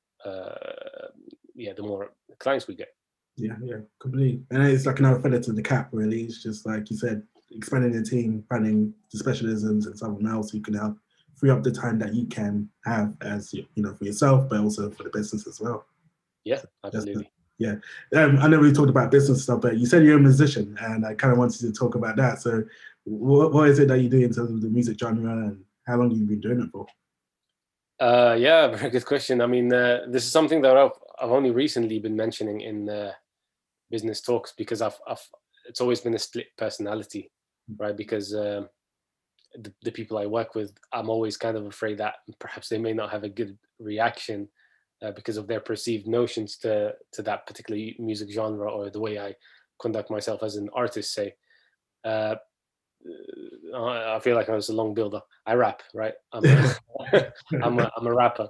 clients we get. Yeah, completely. And it's like another feather to the cap, really. It's just like you said, expanding the team, finding the specialisms and someone else who can help free up the time that you can have as for yourself, but also for the business as well. Yeah, absolutely. I know we talked about business stuff, but you said you're a musician, and I kind of wanted to talk about that. So, what is it that you do in terms of the music genre, and how long have you been doing it for? Yeah, very good question. I mean, this is something that I've only recently been mentioning in business talks, because it's always been a split personality, right? Because the people I work with, I'm always kind of afraid that perhaps they may not have a good reaction because of their perceived notions to that particular music genre, or the way I conduct myself as an artist. Say, uh, I feel like I was a long builder. I rap, right? I'm a rapper,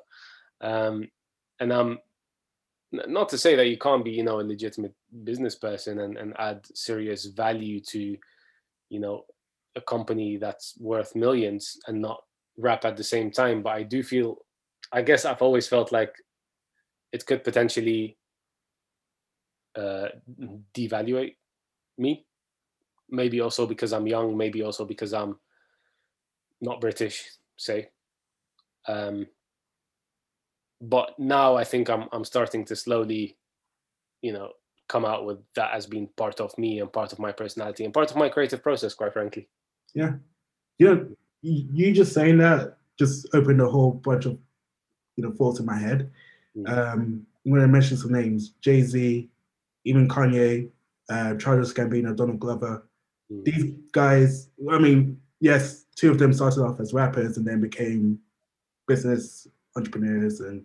and I'm not to say that you can't be, a legitimate business person and add serious value to, a company that's worth millions, and not rap at the same time. But I do feel, I guess I've always felt like it could potentially uh, devaluate me. Maybe also because I'm young. Maybe also because I'm not British. Say, um, but now I think I'm starting to slowly, come out with that as being part of me and part of my personality and part of my creative process, quite frankly. Yeah. You just saying that just opened a whole bunch of thoughts in my head. I'm going to mention some names: Jay-Z, even Kanye, Childish Gambino, Donald Glover. These guys, I mean, yes, two of them started off as rappers and then became business entrepreneurs and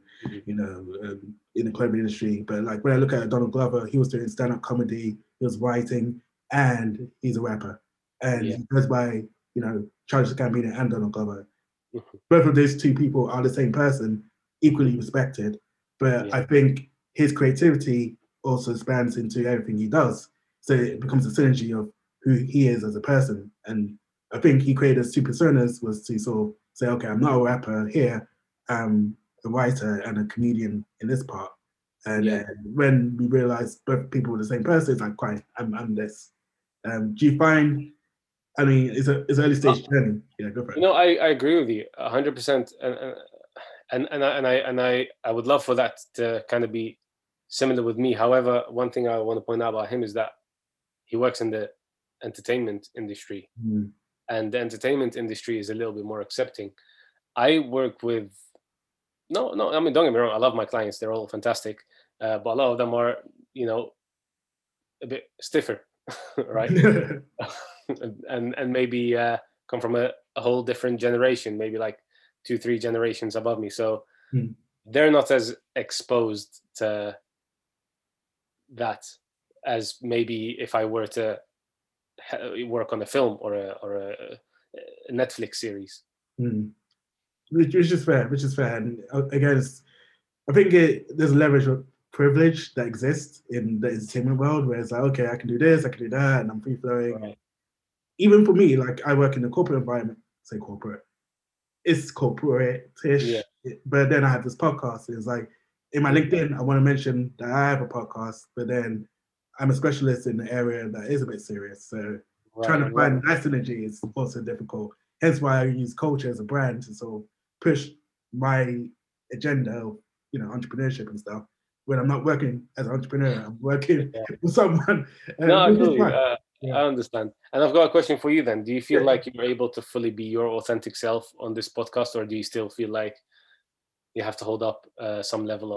in the clothing industry. But like when I look at Donald Glover, he was doing stand-up comedy, he was writing, and he's a rapper, and he goes by Childish Gambino and Donald Glover. Both of those two people are the same person, equally respected. But I think his creativity also spans into everything he does. So it becomes a synergy of who he is as a person. And I think he created two personas was to sort of say, okay, I'm not a rapper here, I'm a writer and a comedian in this part. And when we realized both people were the same person, it's like, quite, I'm this. Do you find, I mean, it's an early stage journey. Yeah, go for it. I agree with you 100%, and I would love for that to kind of be similar with me. However, one thing I want to point out about him is that he works in the entertainment industry, and the entertainment industry is a little bit more accepting. I work with no, I mean, don't get me wrong, I love my clients; they're all fantastic, but a lot of them are, a bit stiffer, right? and maybe come from a whole different generation, maybe like 2-3 generations above me. So they're not as exposed to that as maybe if I were to work on a film or a Netflix series. Which is fair, And again, I think there's a leverage of privilege that exists in the entertainment world where it's like, okay, I can do this, I can do that, and I'm free flowing. Right. Even for me, like I work in a corporate environment, say corporate, it's corporate-ish, but then I have this podcast. It's like in my LinkedIn, I want to mention that I have a podcast, but then I'm a specialist in the area that is a bit serious. So trying to find that synergy is also difficult. Hence why I use culture as a brand to sort of push my agenda of entrepreneurship and stuff. When I'm not working as an entrepreneur, I'm working with someone. No, I understand. And I've got a question for you then. Do you feel like you're able to fully be your authentic self on this podcast, or do you still feel like you have to hold up some level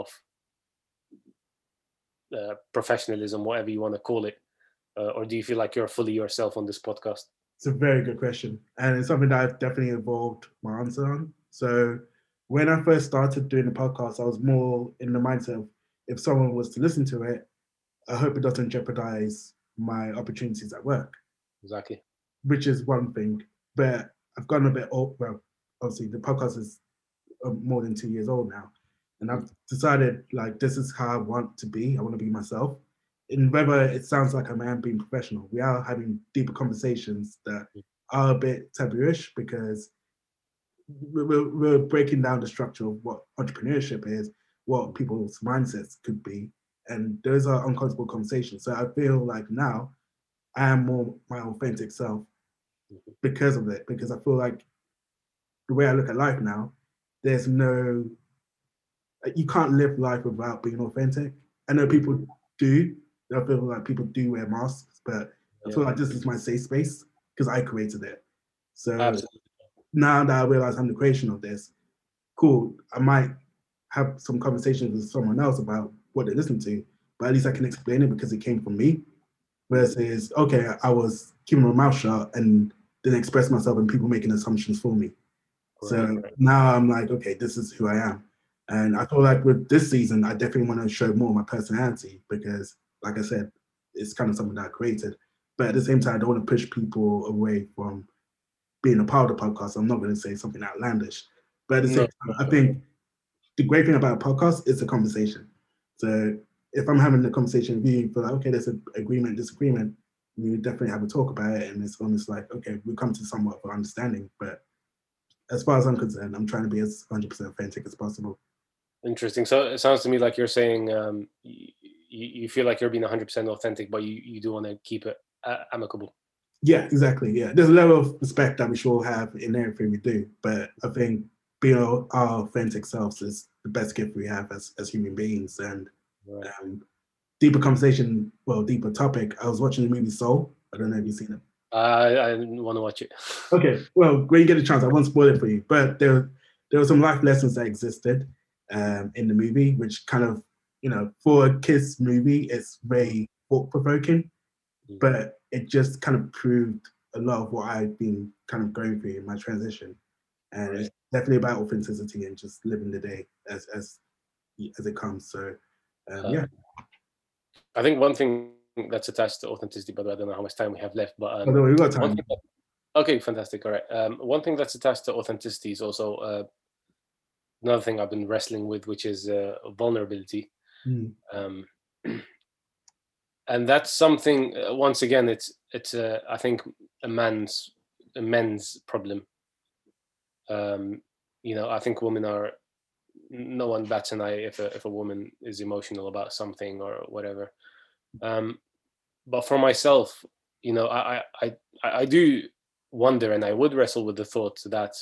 of professionalism, whatever you want to call it? Or do you feel like you're fully yourself on this podcast? It's a very good question. And it's something that I've definitely evolved my answer on. So when I first started doing the podcast, I was more in the mindset of if someone was to listen to it, I hope it doesn't jeopardize my opportunities at work. Exactly. Which is one thing. But I've gotten a bit old. Well, obviously the podcast is more than 2 years old now. And I've decided like, this is how I want to be. I want to be myself. And whether it sounds like I am being professional, we are having deeper conversations that are a bit taboo-ish because we're breaking down the structure of what entrepreneurship is, what people's mindsets could be. And those are uncomfortable conversations. So I feel like now I am more my authentic self because of it, because I feel like the way I look at life now, there's no, you can't live life without being authentic. I know people do. I feel like people do wear masks, but I feel like this is my safe space because I created it. So now that I realize I'm the creation of this, cool, I might have some conversations with someone else about what they listen to, but at least I can explain it because it came from me. Versus, okay, I was keeping my mouth shut and didn't express myself, and people making assumptions for me. So now I'm like, okay, this is who I am. And I feel like with this season, I definitely want to show more of my personality because, like I said, it's kind of something that I created. But at the same time, I don't want to push people away from being a part of the podcast. I'm not going to say something outlandish. But at the same time, I think the great thing about a podcast is a conversation. So if I'm having a conversation with you, feel like, okay, there's an agreement, disagreement, we definitely have a talk about it. And it's almost like, okay, we come to somewhat of an understanding. But as far as I'm concerned, I'm trying to be as 100% authentic as possible. Interesting. So it sounds to me like you're saying you feel like you're being 100% authentic, but you do want to keep it amicable. Yeah, exactly. Yeah, there's a level of respect that we should all have in everything we do. But I think being our authentic selves is the best gift we have as human beings. And deeper conversation, well, deeper topic. I was watching the movie Soul. I don't know if you've seen it. I didn't want to watch it. Okay, well, when you get a chance, I won't spoil it for you. But there were some life lessons that existed in the movie, which kind of, for a kids movie, it's very thought provoking, but it just kind of proved a lot of what I've been kind of going through in my transition. And it's definitely about authenticity and just living the day as it comes. So, yeah. I think one thing that's attached to authenticity, but I don't know how much time we have left. But we've got time. Okay, fantastic. All right. One thing that's attached to authenticity is also another thing I've been wrestling with, which is vulnerability. And that's something. Once again, it's I think a men's problem. I think women are. No one bats an eye if a woman is emotional about something or whatever. But for myself, I do wonder, and I would wrestle with the thought that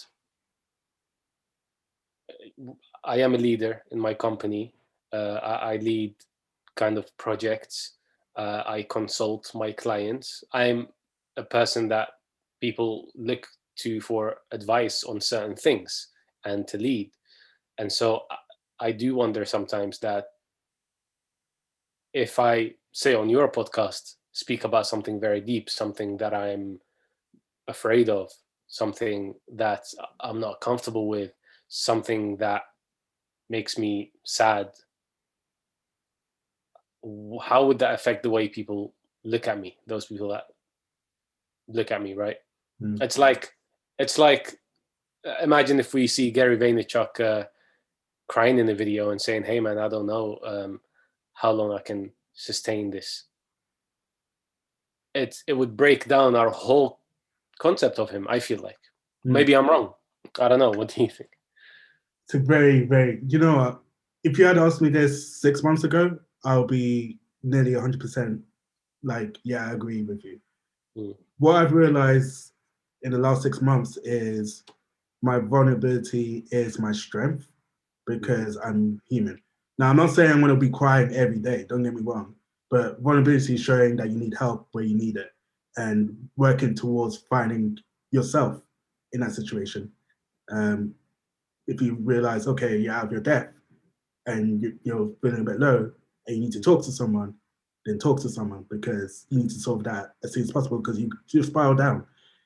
I am a leader in my company. I lead kind of projects. I consult my clients. I'm a person that people look to for advice on certain things and to lead. And so I do wonder sometimes that if I say on your podcast, speak about something very deep, something that I'm afraid of, something that I'm not comfortable with, something that makes me sad, how would that affect the way people look at me? Those people that look at me, right? It's like imagine if we see Gary Vaynerchuk crying in a video and saying, "Hey man, I don't know how long I can sustain this." It would break down our whole concept of him. I feel like maybe I'm wrong. I don't know. What do you think? It's a very, very. You know what? If you had asked me this 6 months ago, I'll be nearly 100% like, yeah, I agree with you. What I've realized in the last 6 months is my vulnerability is my strength because I'm human. Now, I'm not saying I'm going to be crying every day, don't get me wrong, but vulnerability is showing that you need help where you need it and working towards finding yourself in that situation. If you realize, okay, you're out of your depth and you're feeling a bit low and you need to talk to someone, then talk to someone because you need to solve that as soon as possible because you spiral down.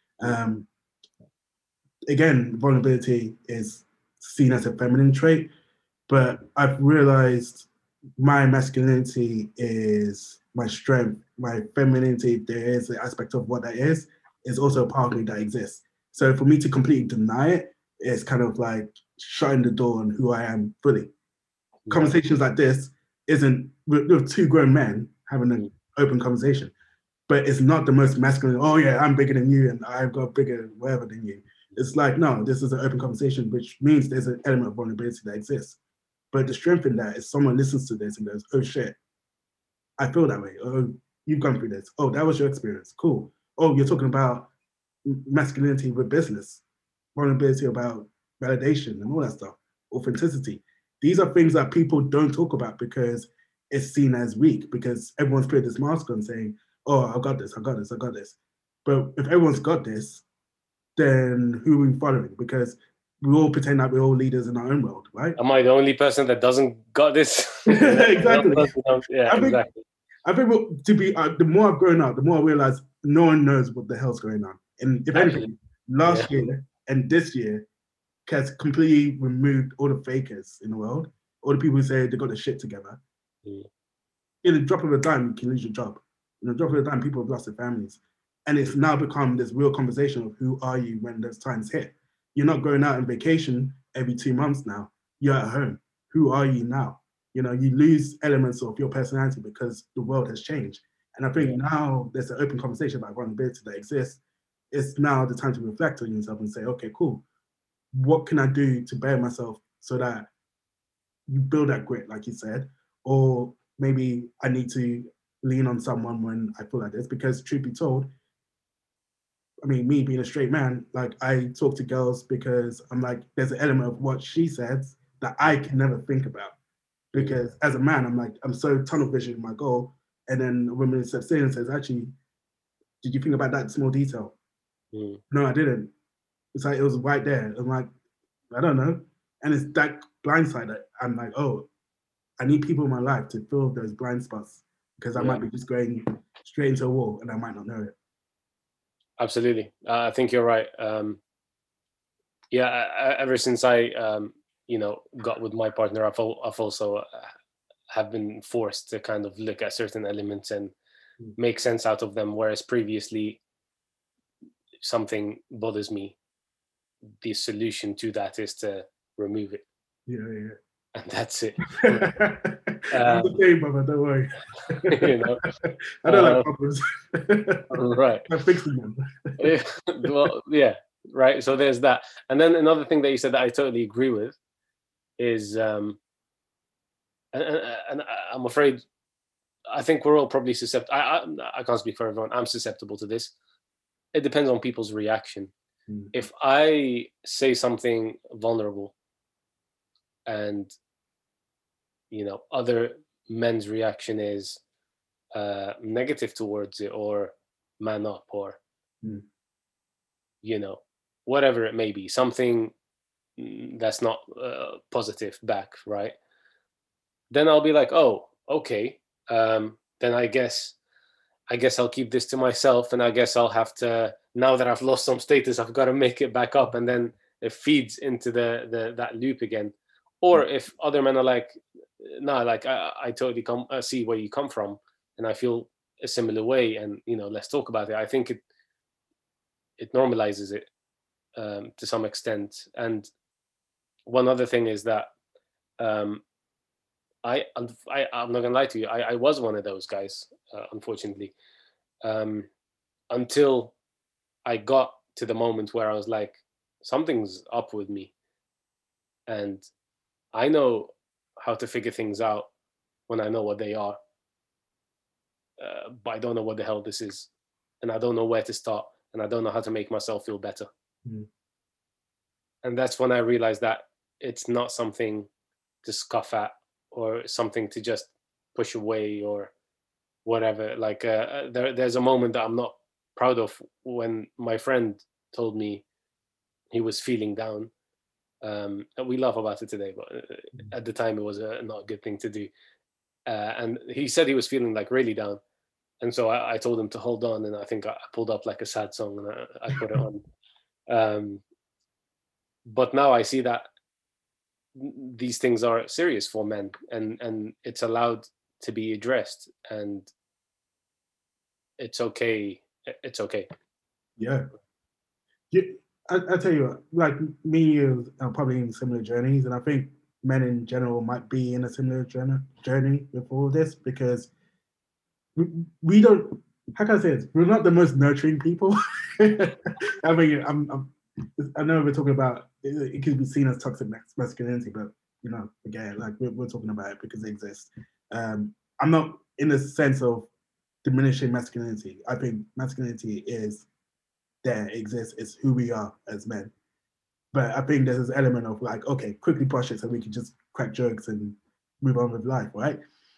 Again, vulnerability is seen as a feminine trait, but I've realized my masculinity is my strength. My femininity, if there is an aspect of what that is also a part of me that exists. So for me to completely deny it, it's kind of like shutting the door on who I am fully. Yeah. Conversations like this isn't with two grown men having an open conversation, but it's not the most masculine. Oh yeah, I'm bigger than you, and I've got bigger whatever than you. It's like, no, this is an open conversation, which means there's an element of vulnerability that exists. But the strength in that is someone listens to this and goes, oh shit, I feel that way. Oh, you've gone through this. Oh, that was your experience. Cool. Oh, you're talking about masculinity with business, vulnerability about validation and all that stuff, authenticity. These are things that people don't talk about because it's seen as weak, because everyone's put this mask on saying, oh, I got this, I got this, I got this. But if everyone's got this, then who are we following? Because we all pretend like we're all leaders in our own world, right? Am I the only person that doesn't got this? Exactly. Yeah, exactly. I think the more I've grown up, the more I realize no one knows what the hell's going on. And if anything, last year and this year has completely removed all the fakers in the world, all the people who say they got the shit together. In a drop of a dime, you can lose your job. In a drop of a dime, people have lost their families. And it's now become this real conversation of who are you when those times hit. You're not going out on vacation every 2 months now. You're at home. Who are you now? You know, you lose elements of your personality because the world has changed. And I think now there's an open conversation about vulnerability that exists. It's now the time to reflect on yourself and say, okay, cool. What can I do to better myself so that you build that grit, like you said, or maybe I need to lean on someone when I feel like this, because truth be told, I mean, me being a straight man, like I talk to girls because I'm like, there's an element of what she says that I can never think about. Because as a man, I'm like, I'm so tunnel vision my goal. And then a woman steps in and says, actually, did you think about that small detail? No, I didn't. It's like, it was right there. I'm like, I don't know. And it's that blind side that I'm like, oh, I need people in my life to fill those blind spots because I might be just going straight into a wall and I might not know it. Absolutely. I think you're right. Ever since I, got with my partner, I've also have been forced to kind of look at certain elements and make sense out of them. Whereas previously, if something bothers me, the solution to that is to remove it. Yeah. And that's it. I'm the same, brother. Don't worry. I don't like problems. Right. I'm fixing them. Well, yeah. Right. So there's that. And then another thing that you said that I totally agree with is, and I'm afraid, I think we're all probably susceptible. I can't speak for everyone. I'm susceptible to this. It depends on people's reaction. If I say something vulnerable and, other men's reaction is negative towards it, or man up, or, whatever it may be, something that's not positive back, right? Then I'll be like, oh, okay. Then I guess I'll keep this to myself, and I guess I'll have to, now that I've lost some status, I've got to make it back up, and then it feeds into that loop again. Or if other men are like, no, like I totally see where you come from, and I feel a similar way, and let's talk about it. I think it normalizes it to some extent. And one other thing is that I'm not gonna lie to you. I was one of those guys, unfortunately, until I got to the moment where I was like, something's up with me, and I know how to figure things out when I know what they are, but I don't know what the hell this is, and I don't know where to start, and I don't know how to make myself feel better. And that's when I realized that it's not something to scoff at or something to just push away or whatever. Like there's a moment that I'm not proud of when my friend told me he was feeling down. And we laugh about it today, but at the time it was not a good thing to do. And he said he was feeling like really down. And so I told him to hold on, and I think I pulled up like a sad song and I put it on. But now I see that these things are serious for men, and it's allowed to be addressed, and it's okay. It's okay. Yeah. I tell you what, like me and you are probably in similar journeys, and I think men in general might be in a similar journey with all this, because we don't, how can I say this? We're not the most nurturing people. I mean, I know we're talking about, it could be seen as toxic masculinity, but again, like we're talking about it because it exists. I'm not in the sense of diminishing masculinity. I think masculinity is there, it exists, it's who we are as men. But I think there's this element of like, okay, quickly brush it so we can just crack jokes and move on with life, right?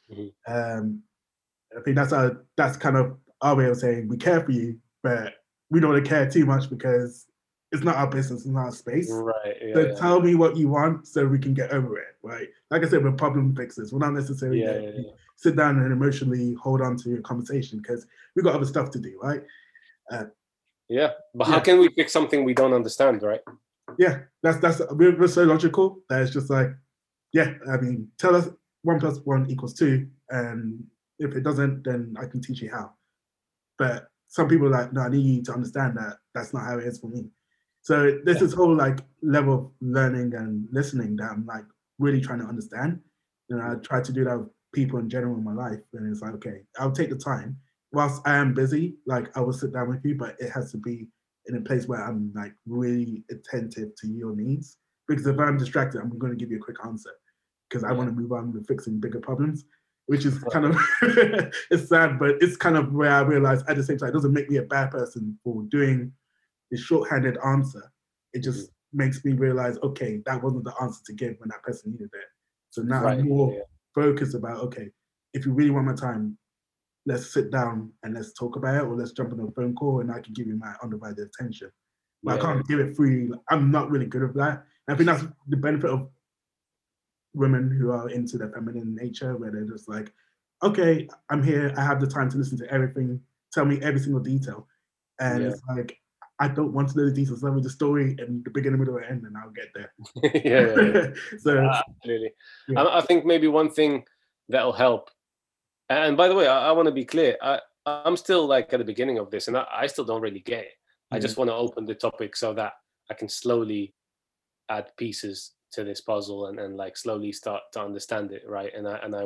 I think that's kind of our way of saying we care for you, but we don't want to care too much because it's not our business, it's not our space. Right. So Yeah. tell me what you want so we can get over it, right? Like I said, we're problem fixers. We're not necessarily Yeah. there Yeah. to sit down and emotionally hold on to a conversation because we've got other stuff to do, right? Yeah. But how Yeah, can we fix something we don't understand, right? yeah. That's we're so logical that it's just like, yeah. I mean, tell us 1 + 1 = 2, and if it doesn't, then I can teach you how. But some people are like, no, I need you to understand that that's not how it is for me. So there's Yeah. this whole like level of learning and listening that I'm like really trying to understand. And I try to do that with people in general in my life. And it's like, okay, I'll take the time. Whilst I am busy, like I will sit down with you, but it has to be in a place where I'm like really attentive to your needs. Because if I'm distracted, I'm going to give you a quick answer because I Yeah. want to move on with fixing bigger problems, which is kind of it's sad, but it's kind of where I realize at the same time it doesn't make me a bad person for doing the shorthanded answer. It Mhm. just makes me realize, okay, that wasn't the answer to give when that person needed it. So now I'm Right. more Yeah. focused about, okay, if you really want my time, let's sit down and let's talk about it, or let's jump on a phone call and I can give you my undivided attention. But I Yeah. can't give it free. I'm not really good at that. And I think that's the benefit of women who are into their feminine nature, where they're just like, okay, I'm here. I have the time to listen to everything. Tell me every single detail. And Yeah. it's like, I don't want to know the details. Tell me the story and the beginning, middle, and end, and I'll get there. Yeah. Yeah. Yeah. So, Absolutely. yeah. I think maybe one thing that'll help. And by the way, I want to be clear. I'm still like at the beginning of this, and I still don't really get it. I Yeah. just want to open the topic so that I can slowly add pieces to this puzzle and like slowly start to understand it, right? And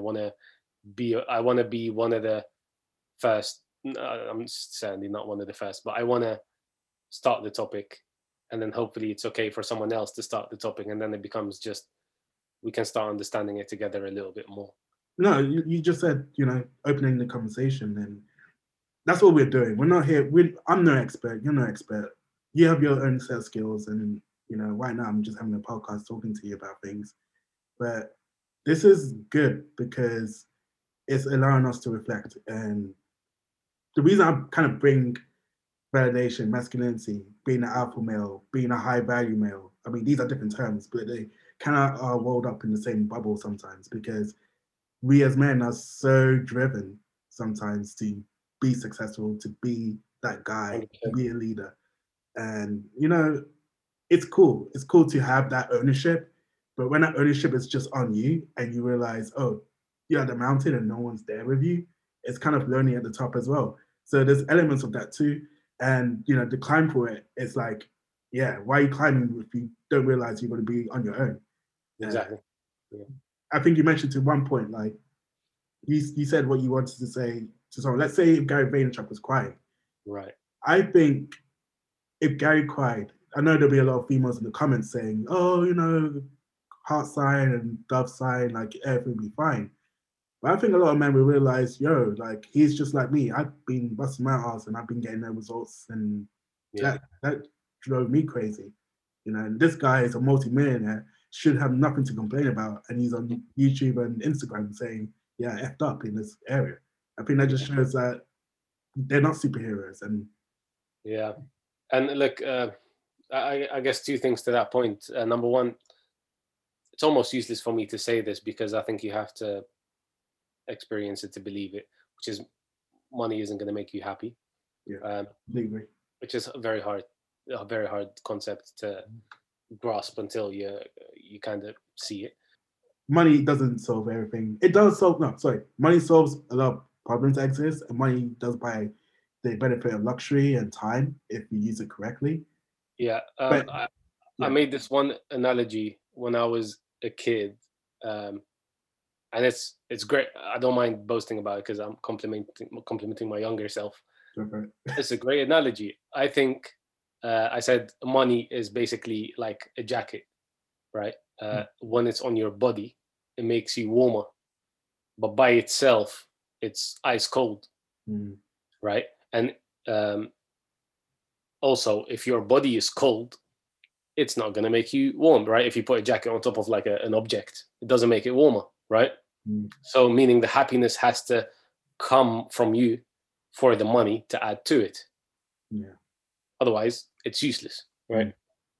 I want to be one of the first. I'm certainly not one of the first, but I want to start the topic, and then hopefully it's okay for someone else to start the topic, and then it becomes just we can start understanding it together a little bit more. No, you just said, opening the conversation, and that's what we're doing. We're not here. I'm no expert. You're no expert. You have your own set of skills, and right now I'm just having a podcast talking to you about things. But this is good because it's allowing us to reflect. And the reason I kind of bring validation, masculinity, being an alpha male, being a high value male, I mean, these are different terms, but they kind of are rolled up in the same bubble sometimes because we as men are so driven sometimes to be successful, to be that guy, to 100%. be a leader. And, it's cool. It's cool to have that ownership. But when that ownership is just on you and you realize, oh, you're at the mountain and no one's there with you, it's kind of lonely at the top as well. So there's elements of that too. And, the climb for it is like, yeah, why are you climbing if you don't realize you're going to be on your own? Exactly. Yeah. I think you mentioned to one point, like, you said what you wanted to say to someone. Let's say if Gary Vaynerchuk was crying. Right. I think if Gary cried, I know there'll be a lot of females in the comments saying, "Oh, heart sign and dove sign, like everything will be fine." But I think a lot of men will realize, yo, like he's just like me. I've been busting my ass and I've been getting no results, and Yeah. that drove me crazy. And this guy is a multi-millionaire, should have nothing to complain about, and he's on YouTube and Instagram saying, "Yeah, effed up in this area." I think that just Yeah. shows that they're not superheroes, and Yeah. And look, I guess two things to that point. Number one, it's almost useless for me to say this because I think you have to experience it to believe it, which is money isn't going to make you happy, yeah, um, completely. which is a very hard concept to grasp until you kind of see it. Money doesn't solve everything. It does solve, no, sorry. Money solves a lot of problems that exist, and money does buy the benefit of luxury and time if you use it correctly. Yeah. But I yeah, made this one analogy when I was a kid, um, and it's great. I don't mind boasting about it because I'm complimenting my younger self. okay. It's a great analogy. I think I said money is basically like a jacket, right? When it's on your body, it makes you warmer, but by itself, it's ice cold, Mm, right? And um, also, if your body is cold, it's not going to make you warm, right? If you put a jacket on top of like an object, it doesn't make it warmer, right? mm, So, meaning the happiness has to come from you for the money to add to it. yeah. Otherwise, it's useless. right?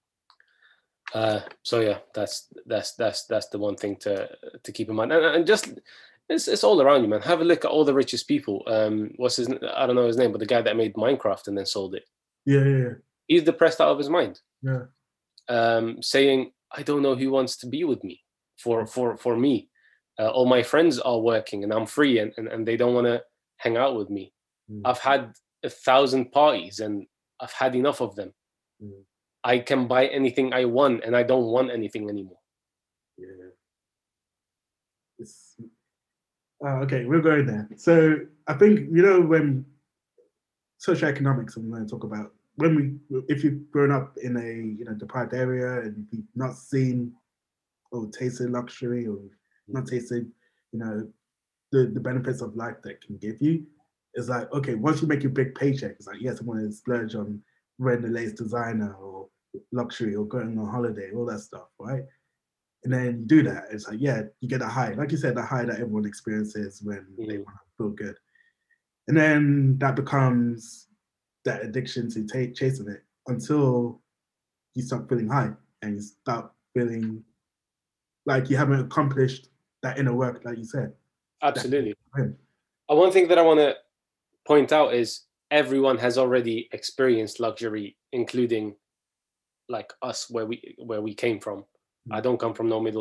So yeah, that's the one thing to keep in mind, and just it's all around you, man. Have a look at all the richest people. What's his? I don't know his name, but the guy that made Minecraft and then sold it. Yeah. He's depressed out of his mind. Yeah. Saying, I don't know who wants to be with me. For me, all my friends are working and I'm free, and they don't want to hang out with me. I've had 1,000 parties and I've had enough of them. I can buy anything I want and I don't want anything anymore. Yeah. It's okay, we're going there. So I think, when socioeconomics, I'm going to talk about, if you've grown up in a deprived area and you've not seen or tasted luxury, or not tasted, the benefits of life that can give you, it's like, okay, once you make your big paycheck, it's like, yes, I want to splurge on wearing the latest designer or luxury or going on holiday, all that stuff, right? And then you do that. It's like, yeah, you get a high. Like you said, the high that everyone experiences when they want to feel good. And then that becomes that addiction to chasing it until you start feeling high and you start feeling like you haven't accomplished that inner work, like you said. Absolutely. One thing that I want to point out is everyone has already experienced luxury, including like us, where we came from. I don't come from no middle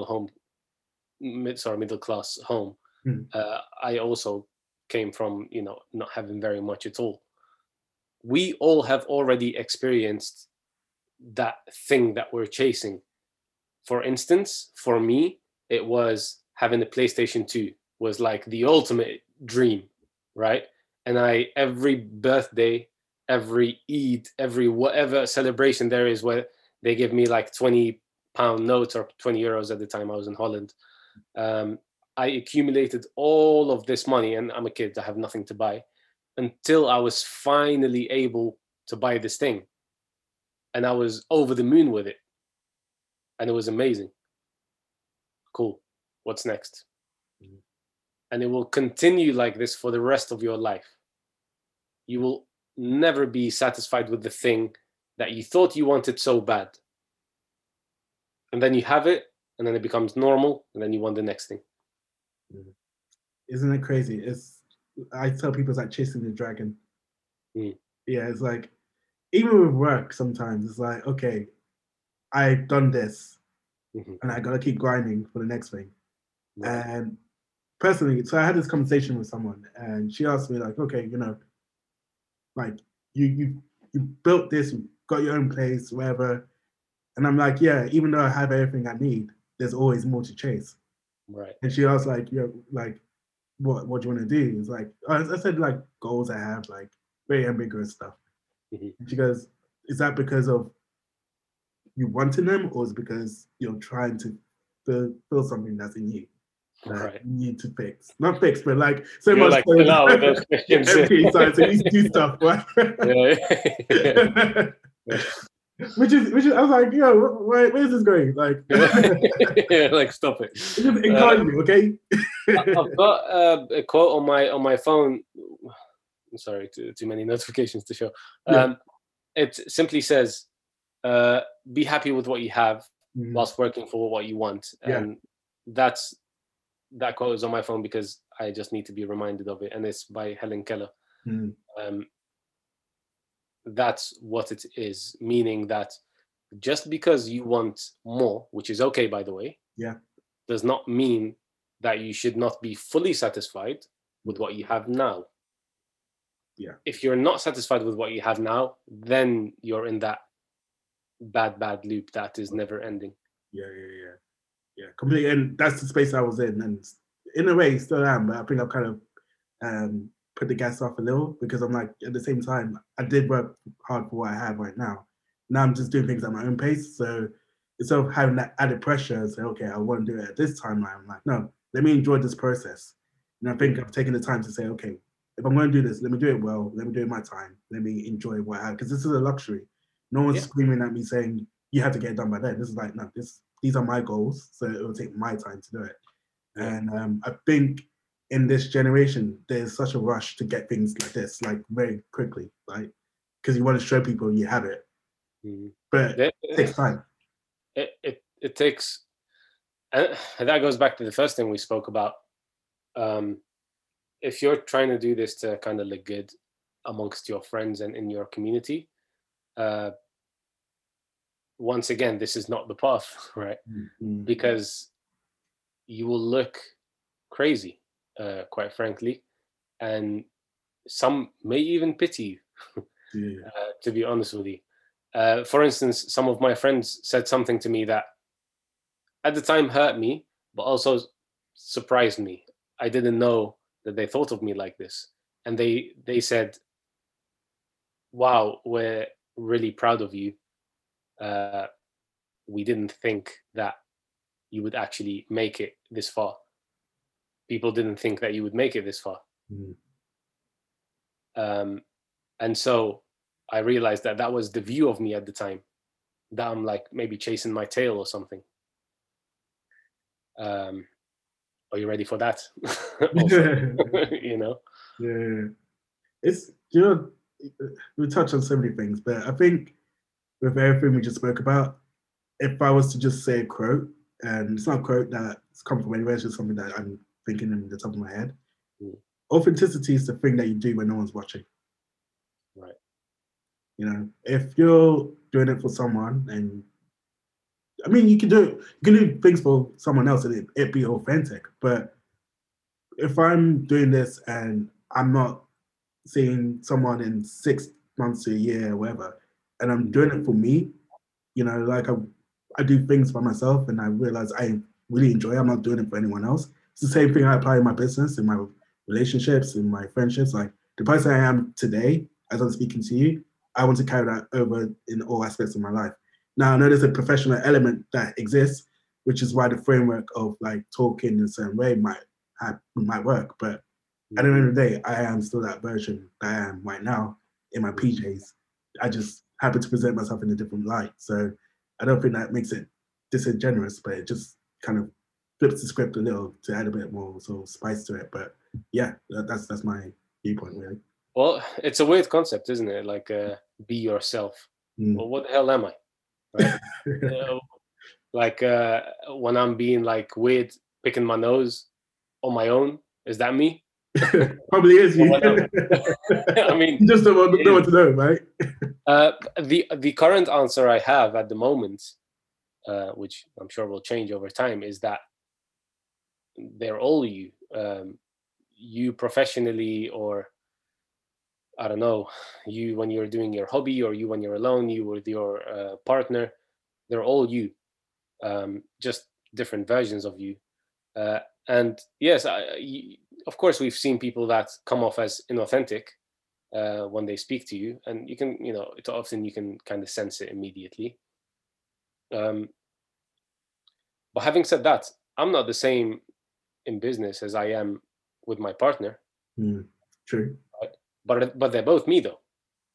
class home. I also came from, not having very much at all. We all have already experienced that thing that we're chasing. For instance, for me, it was having a PlayStation 2 was like the ultimate dream, right? And every birthday, every Eid, every whatever celebration there is where they give me like £20 notes or €20 at the time I was in Holland. I accumulated all of this money, and I'm a kid, I have nothing to buy, until I was finally able to buy this thing. And I was over the moon with it. And it was amazing. Cool. What's next? And it will continue like this for the rest of your life. You will never be satisfied with the thing that you thought you wanted so bad. And then you have it, and then it becomes normal, and then you want the next thing. Isn't it crazy? I tell people it's like chasing the dragon. Yeah, it's like, even with work sometimes, it's like, okay, I've done this, and I gotta keep grinding for the next thing. Right. And personally, so I had this conversation with someone, and she asked me like, okay, like you built this, you got your own place, whatever. And I'm like, yeah, even though I have everything I need, there's always more to chase. Right. And she asked like, like, what do you want to do? It's like, I said like goals I have, like very ambiguous stuff. And she goes, is that because of you wanting them, or is it because you're trying to feel something that's in you that you need to fix? Not fix, but like so You're much. Like, with those questions. So you need to do stuff, right? Which is, I was like, yo, where's this going? Like, yeah, like stop it. Just encourage me, okay? I've got a quote on my phone. I'm sorry, too many notifications to show. It simply says, "Be happy with what you have, whilst working for what you want." And that quote is on my phone because I just need to be reminded of it, and it's by Helen Keller. That's what it is, meaning that just because you want more, which is okay, by the way, does not mean that you should not be fully satisfied with what you have now. If you're not satisfied with what you have now, then you're in that bad loop that is never ending. Yeah, completely. And that's the space I was in, and in a way still am, but I think I've kind of put the gas off a little, because I'm like, at the same time, I did work hard for what I have right now. Now I'm just doing things at my own pace. So instead of having that added pressure, say, okay, I want to do it at this time, I'm like, no, let me enjoy this process. And I think I've taken the time to say, okay, if I'm going to do this, let me do it well. Let me do it my time. Let me enjoy what I have, because this is a luxury. No one's screaming at me saying, you have to get it done by then. This is like, no, these are my goals. So it will take my time to do it. And I think in this generation, there's such a rush to get things like this, like very quickly, right? Because you want to show people you have it. but That- it takes time. it takes, and that goes back to the first thing we spoke about. If you're trying to do this to kind of look good amongst your friends and in your community, uh, once again, this is not the path, right? Mm-hmm. Because you will look crazy, quite frankly, and some may even pity you, Yeah. to be honest with you. For instance, some of my friends said something to me that at the time hurt me, but also surprised me. I didn't know that they thought of me like this, and they said, "Wow, we're really proud of you. Uh, we didn't think that you would actually make it this far. People didn't think that you would make it this far." Mm. And so I realized that that was the view of me at the time, that I'm like maybe chasing my tail or something. Are you ready for that? Also, you know. Yeah. It's, you know, we touch on so many things, but I think with everything we just spoke about, if I was to just say a quote, and it's not a quote that's come from anywhere, it's just something that I'm thinking in the top of my head. Mm. Authenticity is the thing that you do when no one's watching. Right. You know, if you're doing it for someone, and I mean, you can do it, you can do things for someone else and it be authentic. But if I'm doing this and I'm not seeing someone in 6 months to a year or whatever, and I'm doing it for me, you know, like I do things for myself and I realize I really enjoy it. I'm not doing it for anyone else. It's the same thing I apply in my business, in my relationships, in my friendships. Like the person I am today, as I'm speaking to you, I want to carry that over in all aspects of my life. Now, I know there's a professional element that exists, which is why the framework of like talking in a certain way might work. But at the end of the day, I am still that version that I am right now in my PJs. I just happen to present myself in a different light. So I don't think that makes it disingenuous, but it just kind of flips the script a little to add a bit more sort of spice to it. But yeah, that's my viewpoint really. Well, it's a weird concept, isn't it? Like, be yourself. Well, what the hell am I? Right? Like, when I'm being like weird, picking my nose on my own, is that me? Probably is you. I mean, you just don't know what to know, right? The current answer I have at the moment, which I'm sure will change over time, is that they're all you. You professionally, or I don't know, you when you're doing your hobby, or you when you're alone, you with your partner. They're all you, just different versions of you. And yes, of course, we've seen people that come off as inauthentic when they speak to you, and you can, it often you can kind of sense it immediately. Um, but having said that, I'm not the same in business as I am with my partner. True. Right? But they're both me though.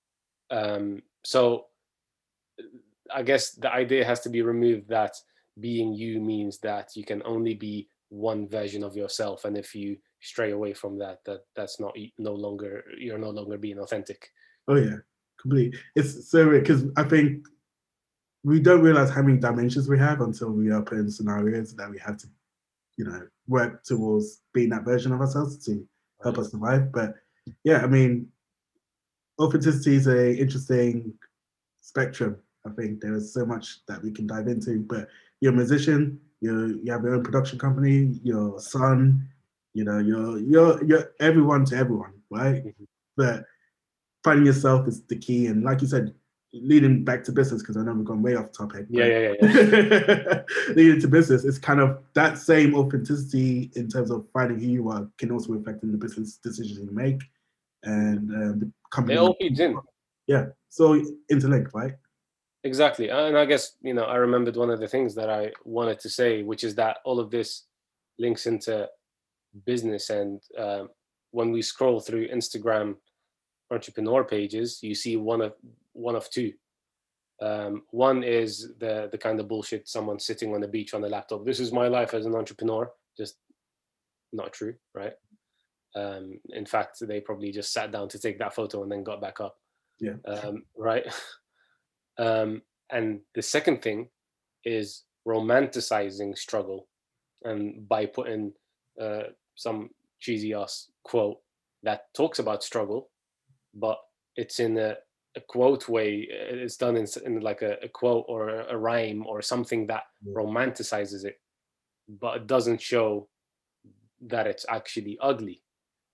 So I guess the idea has to be removed that being you means that you can only be one version of yourself, and if you stray away from that, that's not no longer you're no longer being authentic. Oh yeah, completely. It's so weird because I think we don't realize how many dimensions we have until we are put in scenarios that we have to, work towards being that version of ourselves to help us survive. But yeah, I mean, authenticity is a interesting spectrum. I think there is so much that we can dive into. But you're a musician, you have your own production company, your son, you're everyone to everyone, right? Mhm. But finding yourself is the key. And like you said, leading back to business, because I know we've gone way off topic. Yeah. Leading to business, it's kind of that same authenticity in terms of finding who you are can also affect in the business decisions you make and the company. It all feeds in. Yeah, so interlinked, right? Exactly. And I guess, I remembered one of the things that I wanted to say, which is that all of this links into business. And when we scroll through Instagram entrepreneur pages, you see one of two. One is the kind of bullshit, someone sitting on the beach on a laptop. This is my life as an entrepreneur. Just not true, right? In fact, they probably just sat down to take that photo and then got back up. Yeah. Right. And the second thing is romanticizing struggle, and by putting some cheesy ass quote that talks about struggle, but it's in a quote way. It's done in like a quote or a rhyme or something that romanticizes it, but it doesn't show that it's actually ugly.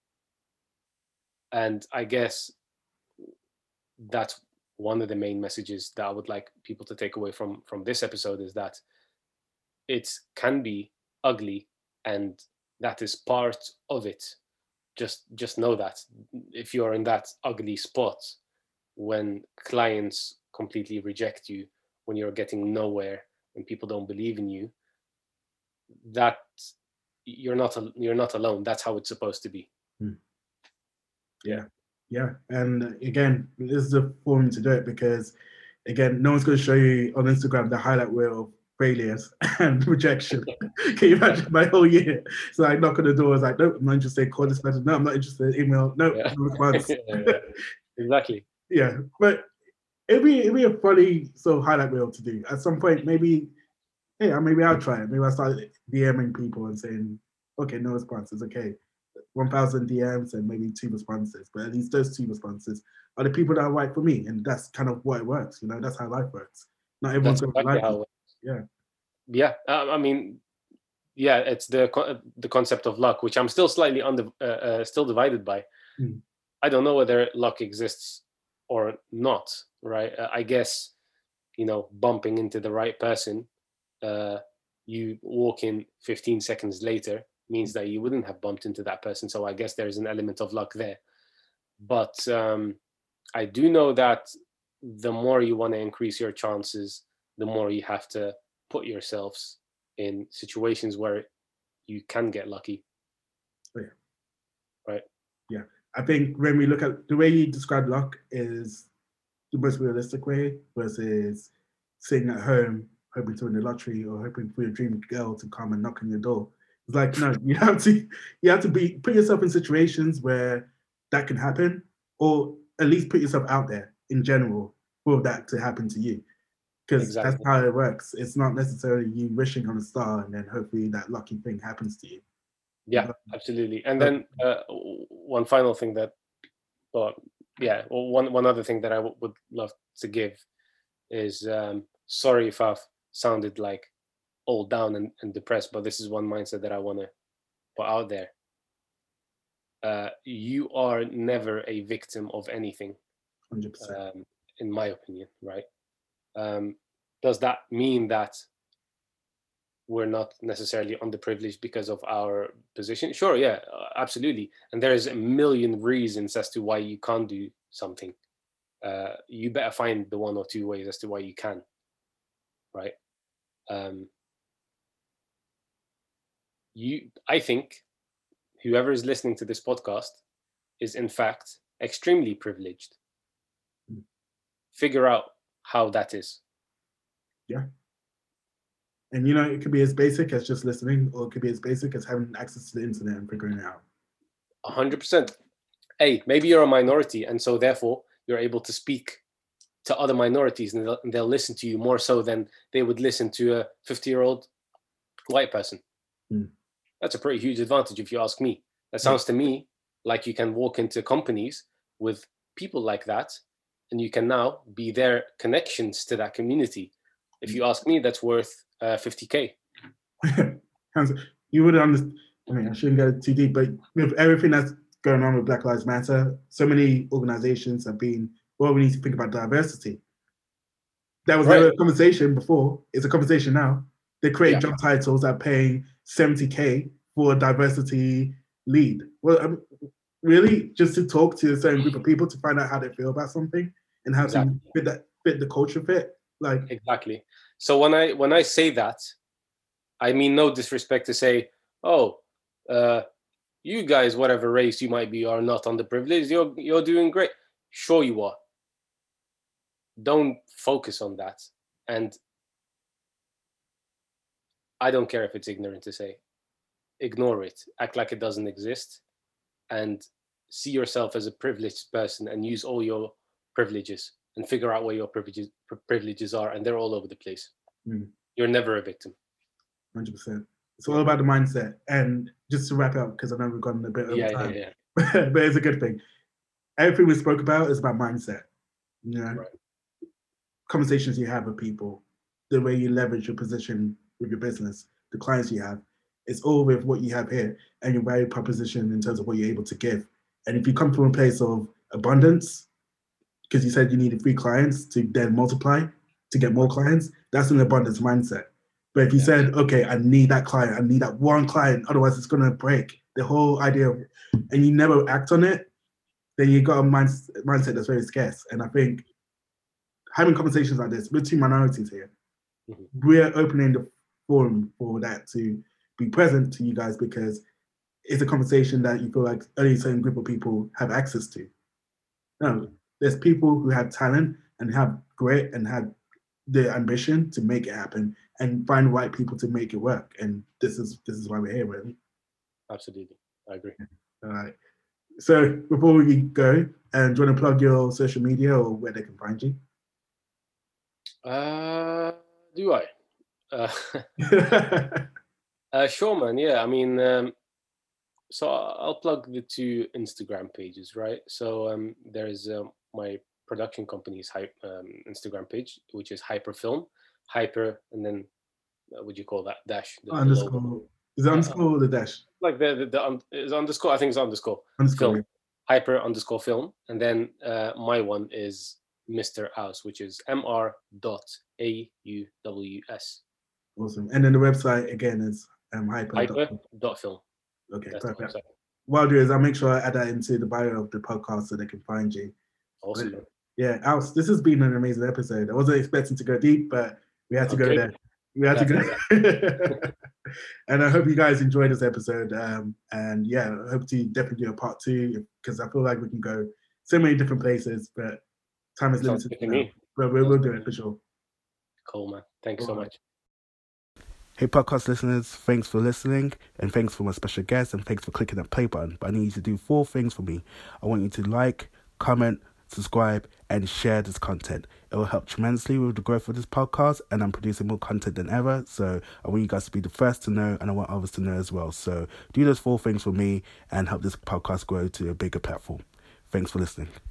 And I guess that's one of the main messages that I would like people to take away from this episode, is that it can be ugly, and that is part of it. Just know that if you're in that ugly spot, when clients completely reject you, when you're getting nowhere, when people don't believe in you, that you're not alone. That's how it's supposed to be. Yeah. And again, this is a forum to do it, because again, no one's going to show you on Instagram the highlight reel of failures and rejection. Can you imagine my whole year? So I knock on the door, I was like, nope, I'm not interested. Call this person. No, I'm not interested. Email. No, Yeah. no response. Exactly. Yeah, but it'd be a funny sort of highlight reel to do at some point. Maybe, hey, maybe I'll try it. Maybe I'll start DMing people and saying, okay, no responses. Okay, 1,000 DMs and maybe 2 responses, but at least those 2 responses are the people that are right for me, and that's kind of what it works. You know, that's how life works. Not everyone's That's going to exactly like how you. it Yeah. Yeah. I mean, yeah, it's the concept of luck, which I'm still slightly still divided by. Mm. I don't know whether luck exists or not, right? I guess, bumping into the right person, you walk in 15 seconds later means that you wouldn't have bumped into that person. So I guess there's an element of luck there. But I do know that the more you want to increase your chances, the more you have to put yourselves in situations where you can get lucky. Oh, yeah. Right. Yeah. I think when we look at the way you describe luck is the most realistic way, versus sitting at home hoping to win the lottery or hoping for your dream girl to come and knock on your door. It's like, no, you have to put yourself in situations where that can happen, or at least put yourself out there in general for that to happen to you. Because that's Exactly. how it works. It's not necessarily you wishing on a star and then hopefully that lucky thing happens to you. Yeah, absolutely. And then one final thing that, one other thing that I would love to give is, sorry if I've sounded like all down and depressed, but this is one mindset that I want to put out there. You are never a victim of anything, 100%. in my opinion, right? Does that mean that we're not necessarily underprivileged because of our position? Sure, yeah, absolutely. And there's a million reasons as to why you can't do something. You better find the 1 or 2 ways as to why you can, right? I think whoever is listening to this podcast is in fact extremely privileged. Figure out how that is. Yeah. And it could be as basic as just listening, or it could be as basic as having access to the internet and figuring it out. 100%. Hey, maybe you're a minority, and so therefore you're able to speak to other minorities, and they'll listen to you more so than they would listen to a 50-year-old white person. That's a pretty huge advantage if you ask me. That sounds to me like you can walk into companies with people like that, and you can now be their connections to that community. If you ask me, that's worth 50K. You would understand. I mean, I shouldn't go too deep, but with everything that's going on with Black Lives Matter, so many organizations have been, well, we need to think about diversity. That was never a conversation before. It's a conversation now. They create job titles that are paying 70K for a diversity lead. Well, really, just to talk to a certain group of people to find out how they feel about something and how to fit the culture fit. Like, exactly. So when I say that, I mean no disrespect to say, oh, you guys, whatever race you might be, are not underprivileged. You're doing great. Sure you are. Don't focus on that. And I don't care if it's ignorant to say. Ignore it. Act like it doesn't exist. And see yourself as a privileged person and use all your privileges and figure out where your privileges are, and they're all over the place. Mm. You're never a victim. 100%. It's all about the mindset. And just to wrap up, because I know we've gone a bit over time, but it's a good thing. Everything we spoke about is about mindset. You know, Right. Conversations you have with people, the way you leverage your position with your business, the clients you have, it's all with what you have here and your value proposition in terms of what you're able to give. And if you come from a place of abundance, because you said you needed 3 clients to then multiply to get more clients, that's an abundance mindset. But if you said, okay, I need that client, I need that one client, otherwise it's going to break the whole idea of, and you never act on it, then you got a mindset that's very scarce. And I think having conversations like this, we're 2 minorities here. Mm-hmm. We're opening the forum for that to be present to you guys, because it's a conversation that you feel like only a certain group of people have access to. No, there's people who have talent and have grit and have the ambition to make it happen and find the right people to make it work. And this is why we're here, really. Absolutely, I agree. All right. So before we go, do you want to plug your social media or where they can find you? Do I? Sure, man. Yeah, I mean, so I'll plug the 2 Instagram pages, right? So there's my production company's Instagram page, which is Hyperfilm, Hyper, and then would you call that dash? The underscore. logo. Is it underscore or the dash? Like the is underscore. I think it's underscore. Underscore. Film. Hyper underscore film, and then my one is Mr. Aus, which is mr.auws. Awesome. And then the website again is hyper.film. Okay, that's perfect. What I'll do is I'll make sure I add that into the bio of the podcast so they can find you. Awesome. But, yeah, Aus, this has been an amazing episode. I wasn't expecting to go deep, but we had to go there. We had to go. And I hope you guys enjoyed this episode. And yeah, I hope to definitely do a part 2, because I feel like we can go so many different places, but time is limited. But we'll do it for sure. Cool, man. Thanks so much. Hey, podcast listeners, thanks for listening, and thanks for my special guest, and thanks for clicking that play button. But I need you to do 4 things for me. I want you to like, comment, subscribe, and share this content. It will help tremendously with the growth of this podcast, and I'm producing more content than ever, so I want you guys to be the first to know, and I want others to know as well. So do those 4 things for me and help this podcast grow to a bigger platform. Thanks for listening.